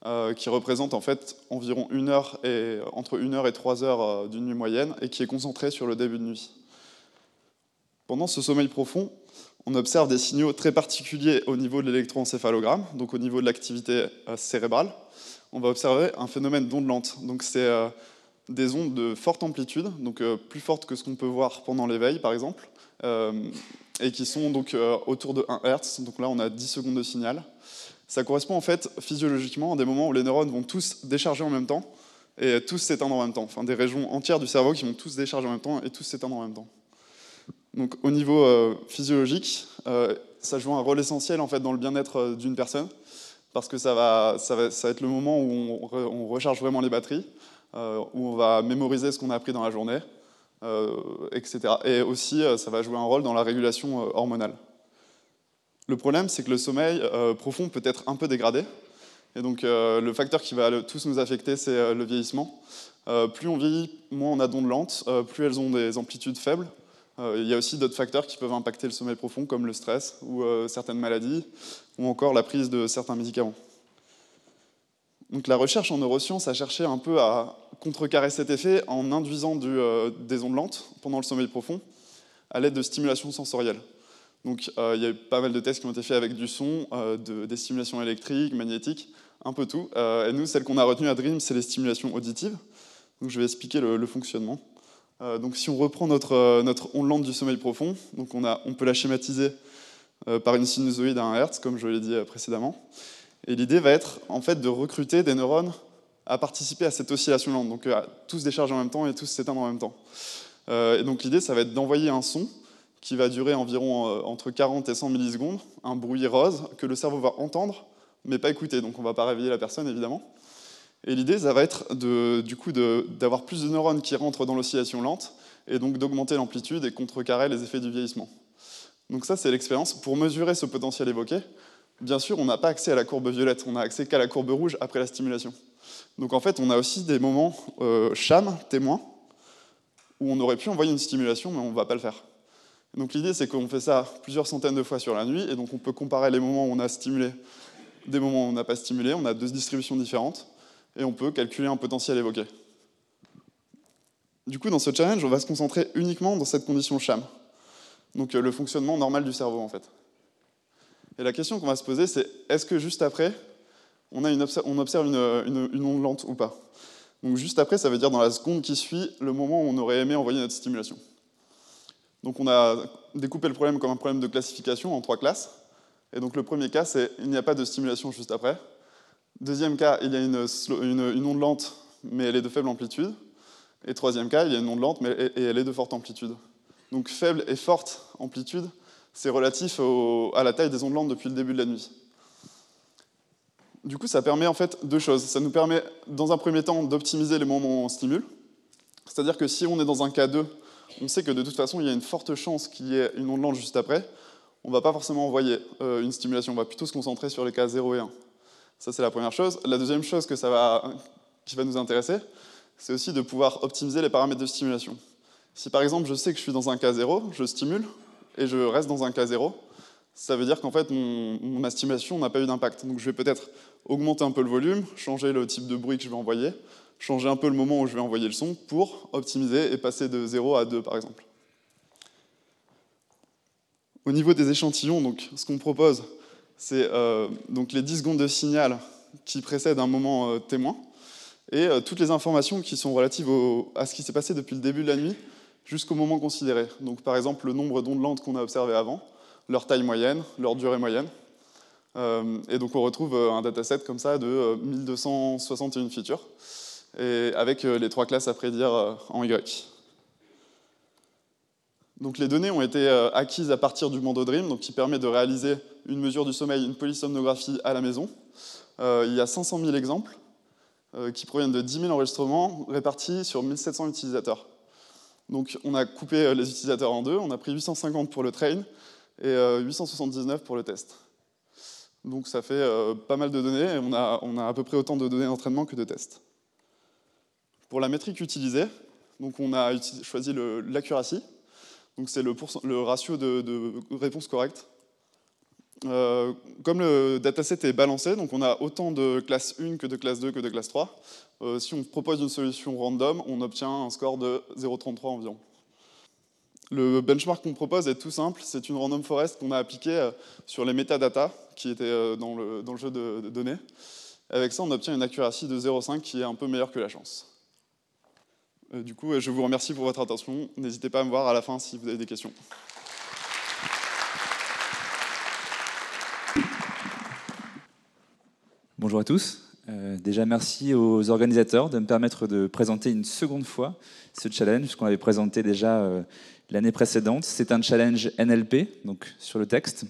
euh, qui représente en fait environ une heure et, entre une heure et trois heures euh, d'une nuit moyenne, et qui est concentré sur le début de nuit. Pendant ce sommeil profond, on observe des signaux très particuliers au niveau de l'électroencéphalogramme, donc au niveau de l'activité euh, cérébrale. On va observer un phénomène d'ondes lentes. Donc c'est euh, des ondes de forte amplitude, donc euh, plus fortes que ce qu'on peut voir pendant l'éveil, par exemple, euh, et qui sont donc euh, autour de un hertz. Donc là, on a dix secondes de signal. Ça correspond en fait physiologiquement à des moments où les neurones vont tous décharger en même temps et tous s'éteindre en même temps. Enfin, des régions entières du cerveau qui vont tous décharger en même temps et tous s'éteindre en même temps. Donc, au niveau euh, physiologique, euh, ça joue un rôle essentiel en fait dans le bien-être euh, d'une personne, parce que ça va, ça, va, ça va être le moment où on, re, on recharge vraiment les batteries, euh, où on va mémoriser ce qu'on a appris dans la journée, euh, et cetera. Et aussi, euh, ça va jouer un rôle dans la régulation euh, hormonale. Le problème, c'est que le sommeil euh, profond peut être un peu dégradé. Et donc, euh, le facteur qui va le, tous nous affecter, c'est euh, le vieillissement. Euh, plus on vieillit, moins on a d'ondes lentes, euh, plus elles ont des amplitudes faibles. Euh, il y a aussi d'autres facteurs qui peuvent impacter le sommeil profond, comme le stress ou euh, certaines maladies, ou encore la prise de certains médicaments. Donc, la recherche en neurosciences a cherché un peu à contrecarrer cet effet en induisant du, euh, des ondes lentes pendant le sommeil profond à l'aide de stimulation sensorielle. Donc, euh, il y a eu pas mal de tests qui ont été faits avec du son, euh, de, des stimulations électriques, magnétiques, un peu tout. Euh, et nous, celle qu'on a retenue à Dream, c'est les stimulations auditives. Donc, je vais expliquer le, le fonctionnement. Euh, donc, si on reprend notre, euh, notre onde lente du sommeil profond, donc on, a, on peut la schématiser euh, par une sinusoïde à un hertz, comme je l'ai dit euh, précédemment. Et l'idée va être en fait de recruter des neurones à participer à cette oscillation lente, donc à tous décharger en même temps et tous s'éteindre en même temps. Euh, et donc l'idée, ça va être d'envoyer un son qui va durer environ euh, entre quarante et cent millisecondes, un bruit rose que le cerveau va entendre, mais pas écouter, donc on ne va pas réveiller la personne évidemment. Et l'idée, ça va être de, du coup d'avoir plus de neurones qui rentrent dans l'oscillation lente, et donc d'augmenter l'amplitude et contrecarrer les effets du vieillissement. Donc ça, c'est l'expérience. Pour mesurer ce potentiel évoqué, bien sûr, on n'a pas accès à la courbe violette, on n'a accès qu'à la courbe rouge après la stimulation. Donc en fait, on a aussi des moments euh, sham, témoins, où on aurait pu envoyer une stimulation, mais on ne va pas le faire. Donc l'idée, c'est qu'on fait ça plusieurs centaines de fois sur la nuit, et donc on peut comparer les moments où on a stimulé des moments où on n'a pas stimulé, on a deux distributions différentes, et on peut calculer un potentiel évoqué. Du coup, dans ce challenge, on va se concentrer uniquement dans cette condition sham, donc le fonctionnement normal du cerveau, en fait. Et la question qu'on va se poser, c'est est-ce que juste après, on, a une observe, on observe une, une, une onde lente ou pas? Donc juste après, ça veut dire dans la seconde qui suit, le moment où on aurait aimé envoyer notre stimulation. Donc on a découpé le problème comme un problème de classification en trois classes. Et donc le premier cas, c'est il n'y a pas de stimulation juste après. Deuxième cas, il y a une, une, une onde lente, mais elle est de faible amplitude. Et troisième cas, il y a une onde lente, mais et elle est de forte amplitude. Donc faible et forte amplitude, c'est relatif au, à la taille des ondes lentes depuis le début de la nuit. Du coup, ça permet en fait deux choses. Ça nous permet, dans un premier temps, d'optimiser les moments où on stimule. C'est-à-dire que si on est dans un cas deux, on sait que de toute façon, il y a une forte chance qu'il y ait une onde lente juste après. On ne va pas forcément envoyer euh, une stimulation, on va plutôt se concentrer sur les cas zéro et un. Ça, c'est la première chose. La deuxième chose que ça va, qui va nous intéresser, c'est aussi de pouvoir optimiser les paramètres de stimulation. Si par exemple, je sais que je suis dans un cas zéro, je stimule, et je reste dans un cas zéro, ça veut dire qu'en fait, mon, ma stimulation n'a pas eu d'impact. Donc je vais peut-être augmenter un peu le volume, changer le type de bruit que je vais envoyer, changer un peu le moment où je vais envoyer le son pour optimiser et passer de zéro à deux, par exemple. Au niveau des échantillons, donc, ce qu'on propose, c'est euh, donc les dix secondes de signal qui précèdent un moment euh, témoin, et euh, toutes les informations qui sont relatives au, à ce qui s'est passé depuis le début de la nuit jusqu'au moment considéré. Donc par exemple, le nombre d'ondes lentes qu'on a observé avant, leur taille moyenne, leur durée moyenne. Euh, et donc on retrouve un dataset comme ça de euh, mille deux cent soixante et une features, et avec euh, les trois classes à prédire euh, en Y. Donc les données ont été euh, acquises à partir du MondoDream, donc qui permet de réaliser une mesure du sommeil, une polysomnographie à la maison. Euh, il y a cinq cent mille exemples euh, qui proviennent de dix mille enregistrements répartis sur mille sept cents utilisateurs. Donc on a coupé les utilisateurs en deux, on a pris huit cent cinquante pour le train et euh, huit cent soixante-dix-neuf pour le test. Donc ça fait euh, pas mal de données, et on a, on a à peu près autant de données d'entraînement que de tests. Pour la métrique utilisée, donc on a choisi l'accuracy, donc c'est le, le ratio de, de réponse correcte Euh, comme le dataset est balancé, donc on a autant de classe un que de classe deux que de classe trois, euh, si on propose une solution random, on obtient un score de zéro virgule trente-trois environ. Le benchmark qu'on propose est tout simple, c'est une random forest qu'on a appliquée sur les metadata qui étaient dans le, dans le jeu de, de données. Avec ça, on obtient une accuracy de zéro virgule cinq qui est un peu meilleure que la chance. Euh, du coup, je vous remercie pour votre attention. N'hésitez pas à me voir à la fin si vous avez des questions. Bonjour à tous. Euh, déjà, merci aux organisateurs de me permettre de présenter une seconde fois ce challenge, puisqu'on l'avait présenté déjà euh, l'année précédente. C'est un challenge N L P, donc sur le texte.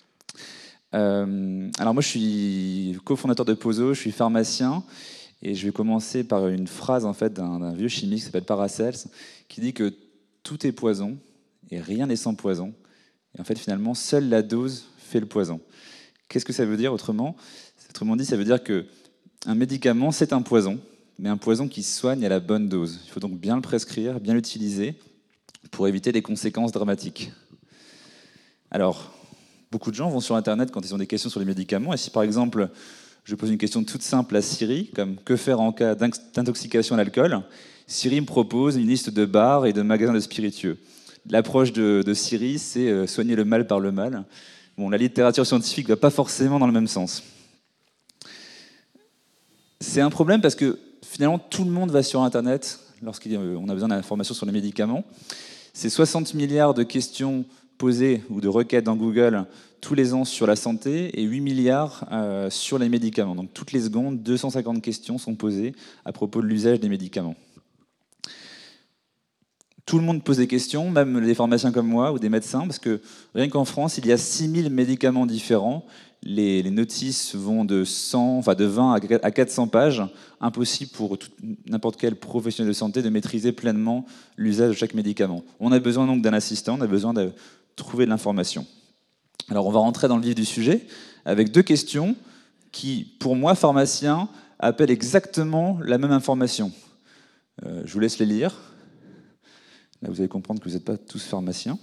Euh, alors moi, je suis cofondateur de Pozo, je suis pharmacien, et je vais commencer par une phrase en fait d'un, d'un vieux chimiste qui s'appelle Paracels, qui dit que tout est poison et rien n'est sans poison. Et en fait, finalement, seule la dose fait le poison. Qu'est-ce que ça veut dire autrement ? Autrement dit, ça veut dire qu'un médicament, c'est un poison, mais un poison qui soigne à la bonne dose. Il faut donc bien le prescrire, bien l'utiliser, pour éviter des conséquences dramatiques. Alors, beaucoup de gens vont sur Internet quand ils ont des questions sur les médicaments, et si par exemple, je pose une question toute simple à Siri, comme « Que faire en cas d'intoxication à l'alcool ?», Siri me propose une liste de bars et de magasins de spiritueux. L'approche de, de Siri, c'est soigner le mal par le mal. Bon, la littérature scientifique ne va pas forcément dans le même sens. C'est un problème parce que finalement tout le monde va sur Internet lorsqu'on a besoin d'informations sur les médicaments. C'est soixante milliards de questions posées ou de requêtes dans Google tous les ans sur la santé et huit milliards euh, sur les médicaments. Donc toutes les secondes, deux cent cinquante questions sont posées à propos de l'usage des médicaments. Tout le monde pose des questions, même les pharmaciens comme moi ou des médecins, parce que rien qu'en France, il y a six mille médicaments différents. Les, les notices vont de, cent, enfin de vingt à quatre cents pages. Impossible pour tout, n'importe quel professionnel de santé de maîtriser pleinement l'usage de chaque médicament. On a besoin donc d'un assistant, on a besoin de trouver de l'information. Alors on va rentrer dans le vif du sujet avec deux questions qui, pour moi, pharmacien, appellent exactement la même information. Euh, je vous laisse les lire. Là, vous allez comprendre que vous n'êtes pas tous pharmaciens.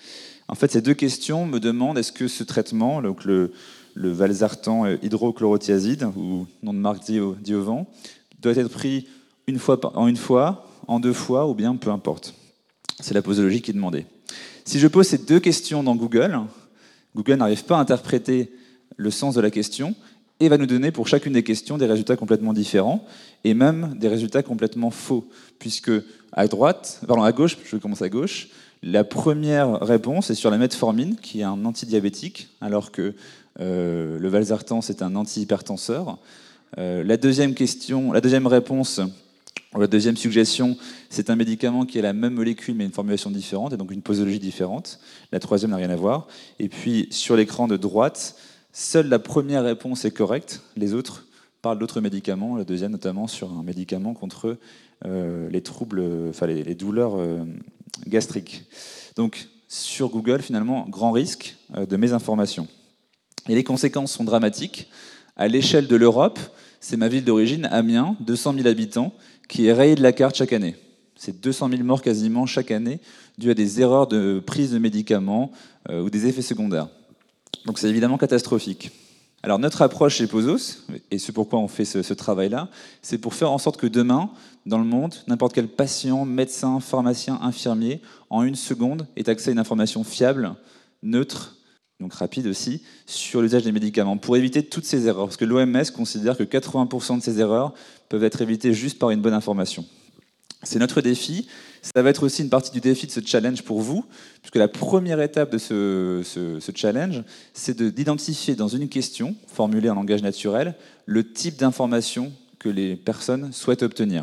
En fait, ces deux questions me demandent est-ce que ce traitement, donc le, le valsartan hydrochlorothiazide, ou nom de marque dit au, dit au vent, doit être pris une fois, en une fois, en deux fois, ou bien peu importe. C'est la posologie qui est demandée. Si je pose ces deux questions dans Google, Google n'arrive pas à interpréter le sens de la question et va nous donner pour chacune des questions des résultats complètement différents et même des résultats complètement faux, puisque à droite, pardon, à gauche, je commence à gauche, la première réponse est sur la metformine, qui est un antidiabétique, alors que euh, le valsartan, c'est un antihypertenseur. Euh, la deuxième question, la deuxième réponse, ou la deuxième suggestion, c'est un médicament qui a la même molécule, mais une formulation différente, et donc une posologie différente. La troisième n'a rien à voir. Et puis, sur l'écran de droite, seule la première réponse est correcte, les autres parlent d'autres médicaments, la deuxième notamment sur un médicament contre euh, les troubles, enfin les, les douleurs euh, gastriques. Donc sur Google, finalement, grand risque euh, de mésinformation. Et les conséquences sont dramatiques. À l'échelle de l'Europe, c'est ma ville d'origine, Amiens, deux cent mille habitants, qui est rayée de la carte chaque année. C'est deux cent mille morts quasiment chaque année, dues à des erreurs de prise de médicaments euh, ou des effets secondaires. Donc c'est évidemment catastrophique. Alors notre approche chez Pozos, et c'est pourquoi on fait ce, ce travail-là, c'est pour faire en sorte que demain, dans le monde, n'importe quel patient, médecin, pharmacien, infirmier, en une seconde, ait accès à une information fiable, neutre, donc rapide aussi, sur l'usage des médicaments, pour éviter toutes ces erreurs. Parce que l'O M S considère que quatre-vingts pour cent de ces erreurs peuvent être évitées juste par une bonne information. C'est notre défi. Ça va être aussi une partie du défi de ce challenge pour vous, puisque la première étape de ce, ce, ce challenge, c'est de, d'identifier dans une question, formulée en langage naturel, le type d'information que les personnes souhaitent obtenir.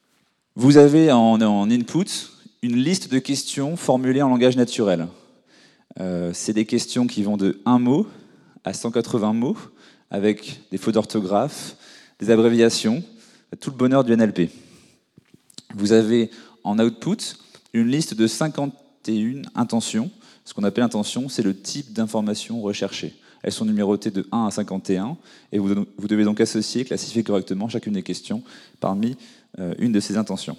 Vous avez en, en input une liste de questions formulées en langage naturel. Euh, c'est des questions qui vont de un mot à cent quatre-vingts mots, avec des fautes d'orthographe, des abréviations, tout le bonheur du N L P. Vous avez en output une liste de cinquante et une intentions. Ce qu'on appelle intention, c'est le type d'information recherchée. Elles sont numérotées de un à cinquante et un, et vous, vous devez donc associer, classifier correctement chacune des questions parmi euh, une de ces intentions.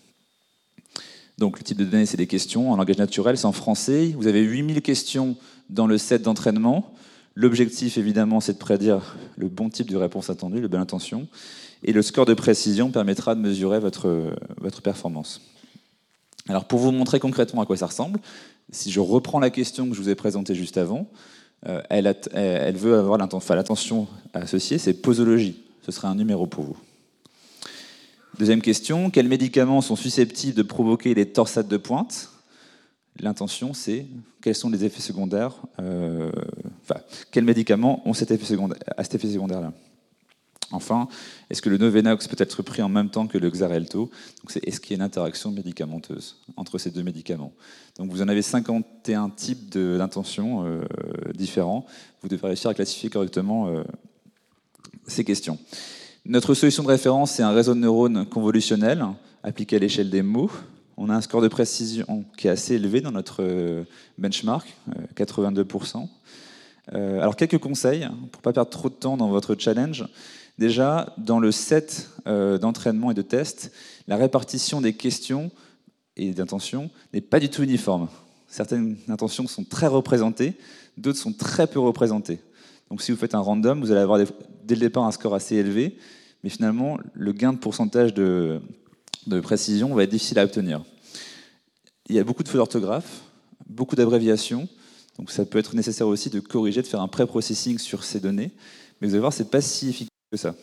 Donc le type de données, c'est des questions en langage naturel, c'est en français. Vous avez huit mille questions dans le set d'entraînement. L'objectif, évidemment, c'est de prédire le bon type de réponse attendue, la bonne intention. Et le score de précision permettra de mesurer votre, votre performance. Alors, pour vous montrer concrètement à quoi ça ressemble, si je reprends la question que je vous ai présentée juste avant, euh, elle, a, elle veut avoir l'attention associée, c'est posologie. Ce serait un numéro pour vous. Deuxième question, quels médicaments sont susceptibles de provoquer les torsades de pointe? L'intention, c'est quels sont les effets secondaires, euh, enfin, quels médicaments ont cet effet secondaire, à cet effet secondaire-là. Enfin, est-ce que le Novenox peut être pris en même temps que le Xarelto? Donc, c'est, est-ce qu'il y a une interaction médicamenteuse entre ces deux médicaments? Donc, vous en avez cinquante et un types de, d'intentions euh, différents. Vous devez réussir à classifier correctement euh, ces questions. Notre solution de référence, c'est un réseau de neurones convolutionnel appliqué à l'échelle des mots. On a un score de précision qui est assez élevé dans notre benchmark, quatre-vingt-deux pour cent. Euh, alors, quelques conseils pour ne pas perdre trop de temps dans votre challenge. Déjà, dans le set euh, d'entraînement et de test, la répartition des questions et d'intentions n'est pas du tout uniforme. Certaines intentions sont très représentées, d'autres sont très peu représentées. Donc si vous faites un random, vous allez avoir des, dès le départ un score assez élevé, mais finalement, le gain de pourcentage de, de précision va être difficile à obtenir. Il y a beaucoup de fautes d'orthographe, beaucoup d'abréviations, donc ça peut être nécessaire aussi de corriger, de faire un pré-processing sur ces données, mais vous allez voir, ce n'est pas si efficace que ça.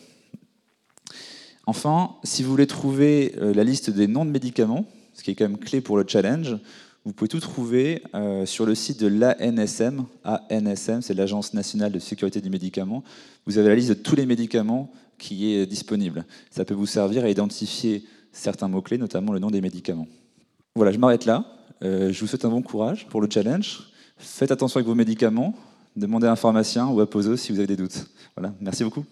Enfin, si vous voulez trouver euh, la liste des noms de médicaments, ce qui est quand même clé pour le challenge, vous pouvez tout trouver euh, sur le site de l'A N S M. A N S M, c'est l'Agence nationale de sécurité du médicament. Vous avez la liste de tous les médicaments qui est disponible. Ça peut vous servir à identifier certains mots-clés, notamment le nom des médicaments. Voilà, je m'arrête là. Euh, je vous souhaite un bon courage pour le challenge. Faites attention avec vos médicaments. Demandez à un pharmacien ou à Poso si vous avez des doutes. Voilà, merci beaucoup.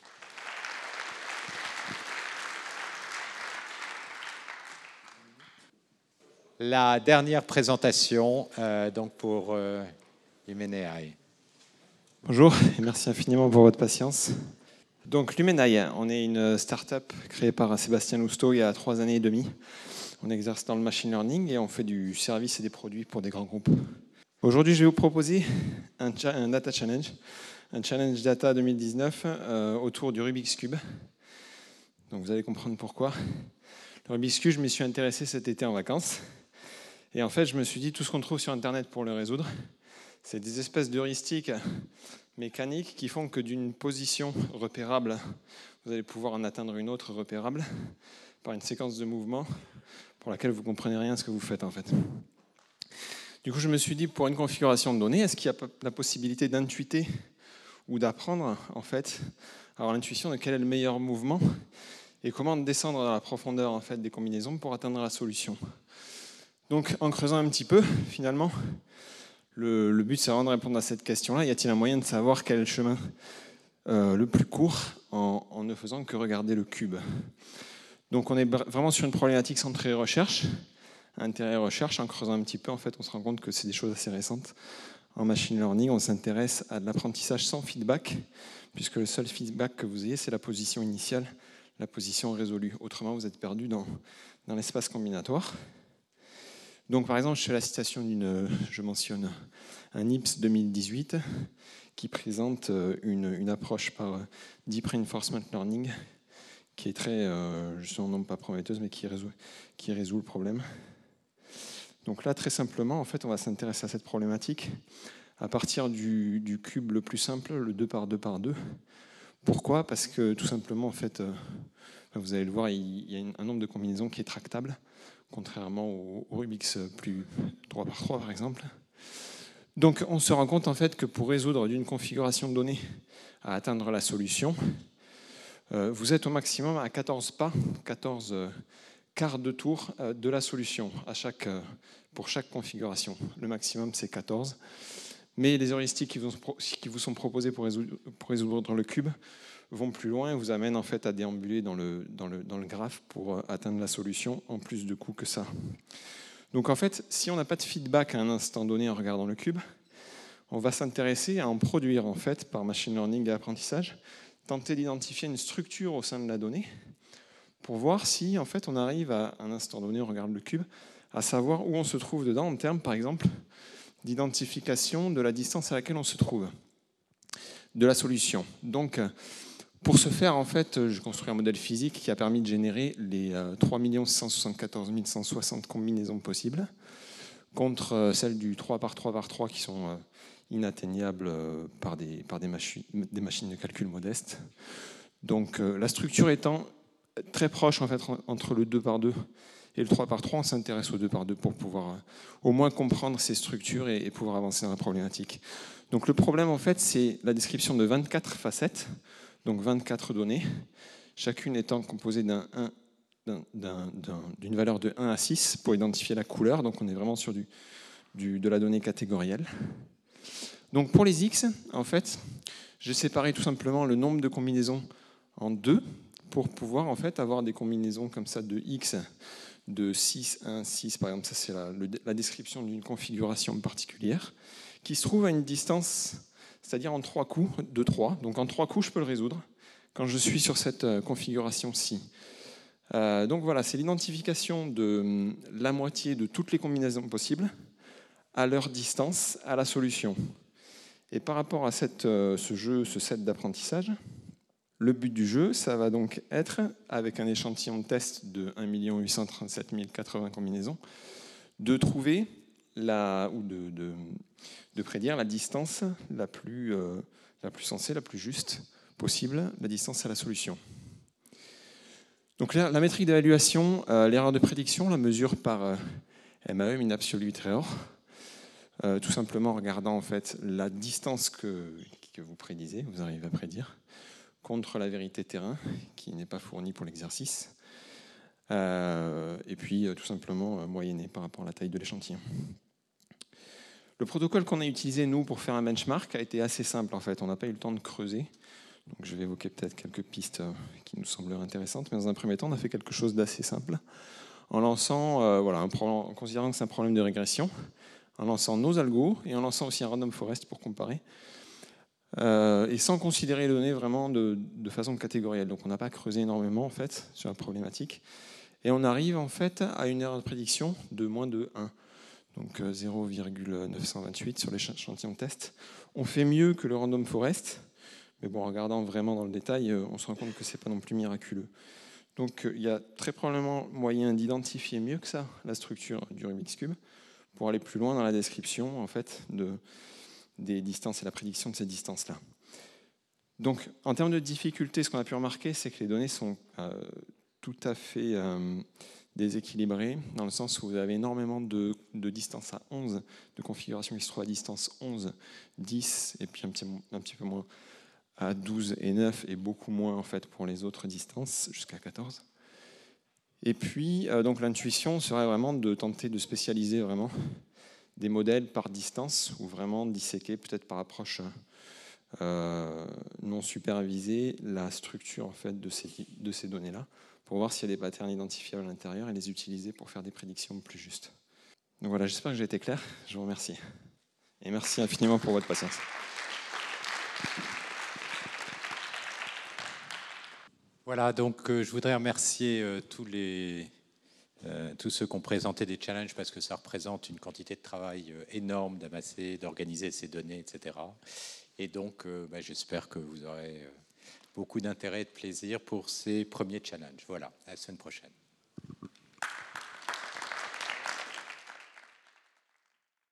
La dernière présentation, euh, donc pour euh, Lumenae. Bonjour et merci infiniment pour votre patience. Donc Lumenae, on est une start-up créée par Sébastien Lousteau il y a trois années et demie. On exerce dans le machine learning et on fait du service et des produits pour des grands groupes. Aujourd'hui, je vais vous proposer un, cha- un data challenge, un challenge data deux mille dix-neuf euh, autour du Rubik's Cube. Donc vous allez comprendre pourquoi. Le Rubik's Cube, je m'y suis intéressé cet été en vacances. Et en fait, je me suis dit, tout ce qu'on trouve sur Internet pour le résoudre, c'est des espèces d'heuristiques mécaniques qui font que d'une position repérable, vous allez pouvoir en atteindre une autre repérable par une séquence de mouvements pour laquelle vous ne comprenez rien à ce que vous faites en fait. Du coup, je me suis dit, pour une configuration de données, est-ce qu'il y a la possibilité d'intuiter ou d'apprendre en fait, avoir l'intuition de quel est le meilleur mouvement et comment descendre dans la profondeur en fait, des combinaisons pour atteindre la solution. Donc, en creusant un petit peu, finalement, le, le but, c'est vraiment de répondre à cette question-là. Y a-t-il un moyen de savoir quel est le chemin euh, le plus court en, en ne faisant que regarder le cube? Donc, on est vraiment sur une problématique centrée recherche, intérêt recherche. En creusant un petit peu, en fait, on se rend compte que c'est des choses assez récentes. En machine learning, on s'intéresse à de l'apprentissage sans feedback, puisque le seul feedback que vous ayez, c'est la position initiale, la position résolue. Autrement, vous êtes perdu dans, dans l'espace combinatoire. Donc, par exemple, je fais la citation d'une, je mentionne un I P S deux mille dix-huit qui présente une, une approche par Deep Reinforcement Learning qui est très, euh, je ne pas prometteuse, mais qui résout, qui résout le problème. Donc là, très simplement, en fait, on va s'intéresser à cette problématique à partir du, du cube le plus simple, le deux par deux par deux. Pourquoi? Parce que tout simplement, en fait, euh, vous allez le voir, il y a un nombre de combinaisons qui est tractable, contrairement au Rubik's plus trois par trois par exemple. Donc on se rend compte en fait que pour résoudre d'une configuration de données à atteindre la solution, euh, vous êtes au maximum à quatorze pas, quatorze euh, quarts de tour euh, de la solution à chaque, euh, pour chaque configuration. Le maximum c'est quatorze. Mais les heuristiques qui vous, qui vous sont proposées pour résoudre, pour résoudre le cube vont plus loin et vous amènent en fait à déambuler dans le, dans le, dans le graphe pour atteindre la solution en plus de coûts que ça. Donc en fait, si on n'a pas de feedback à un instant donné en regardant le cube, on va s'intéresser à en produire en fait par machine learning et apprentissage, tenter d'identifier une structure au sein de la donnée pour voir si en fait on arrive à un instant donné, on regarde le cube, à savoir où on se trouve dedans en termes par exemple d'identification de la distance à laquelle on se trouve. de la solution. Donc, pour ce faire, en fait, je construis un modèle physique qui a permis de générer les euh, trois millions six cent soixante-quatorze mille cent soixante combinaisons possibles contre euh, celles du trois par trois par trois qui sont euh, inatteignables euh, par, des, par des, machi des machines de calcul modestes. Donc, euh, la structure étant très proche en fait, entre le deux par deux et le trois par trois, on s'intéresse au deux par deux pour pouvoir euh, au moins comprendre ces structures et, et pouvoir avancer dans la problématique. Donc, le problème, en fait, c'est la description de vingt-quatre facettes. Donc vingt-quatre données, chacune étant composée d'un d'une valeur de un à six pour identifier la couleur. Donc on est vraiment sur du, du, de la donnée catégorielle. Donc pour les X, en fait, j'ai séparé tout simplement le nombre de combinaisons en deux pour pouvoir en fait avoir des combinaisons comme ça de X de six, un, six, par exemple. Ça c'est la, la description d'une configuration particulière qui se trouve à une distance, c'est-à-dire en trois coups de trois. Donc en trois coups, je peux le résoudre quand je suis sur cette configuration-ci. Euh, donc voilà, c'est l'identification de la moitié de toutes les combinaisons possibles à leur distance à la solution. Et par rapport à cette, ce jeu, ce set d'apprentissage, le but du jeu, ça va donc être, avec un échantillon de test de un million huit cent trente-sept mille quatre-vingts combinaisons, de trouver la, ou de, de, de prédire la distance la plus, euh, la plus sensée, la plus juste possible, la distance à la solution. Donc la, la métrique d'évaluation, euh, l'erreur de prédiction, la mesure par euh, M A E, Mean Absolute Error, euh, tout simplement en regardant en fait la distance que, que vous prédisez, vous arrivez à prédire, contre la vérité terrain, qui n'est pas fournie pour l'exercice, euh, et puis euh, tout simplement euh, moyenner par rapport à la taille de l'échantillon. Le protocole qu'on a utilisé, nous, pour faire un benchmark a été assez simple, en fait. On n'a pas eu le temps de creuser. Donc, je vais évoquer peut-être quelques pistes qui nous sembleraient intéressantes. Mais dans un premier temps, on a fait quelque chose d'assez simple. En lançant, euh, voilà, un problème, en considérant que c'est un problème de régression, en lançant nos algos et en lançant aussi un random forest pour comparer. Euh, et sans considérer les données vraiment de, de façon catégorielle. Donc, on n'a pas creusé énormément, en fait, sur la problématique. Et on arrive, en fait, à une erreur de prédiction de moins de un. Donc zéro virgule neuf cent vingt-huit sur l'échantillon de test. On fait mieux que le random forest, mais bon, en regardant vraiment dans le détail, on se rend compte que ce n'est pas non plus miraculeux. Donc il y a très probablement moyen d'identifier mieux que ça la structure du Rubik's Cube pour aller plus loin dans la description en fait, de, des distances et la prédiction de ces distances-là. Donc en termes de difficulté, ce qu'on a pu remarquer, c'est que les données sont euh, tout à fait... Euh, déséquilibré, dans le sens où vous avez énormément de, de distance à onze, de configurations qui se trouvent à distance onze, dix, et puis un petit, un petit peu moins à douze et neuf, et beaucoup moins en fait pour les autres distances, jusqu'à quatorze. Et puis, euh, donc l'intuition serait vraiment de tenter de spécialiser vraiment des modèles par distance, ou vraiment disséquer peut-être par approche euh, non supervisée la structure en fait de ces, de ces données-là, pour voir s'il y a des patterns identifiables à l'intérieur et les utiliser pour faire des prédictions plus justes. Donc voilà, j'espère que j'ai été clair. Je vous remercie. Et merci infiniment pour votre patience. Voilà, donc euh, je voudrais remercier euh, tous, les, euh, tous ceux qui ont présenté des challenges parce que ça représente une quantité de travail euh, énorme d'amasser, d'organiser ces données, et cetera. Et donc, euh, bah, j'espère que vous aurez... Euh, beaucoup d'intérêt et de plaisir pour ces premiers challenges. Voilà, à la semaine prochaine.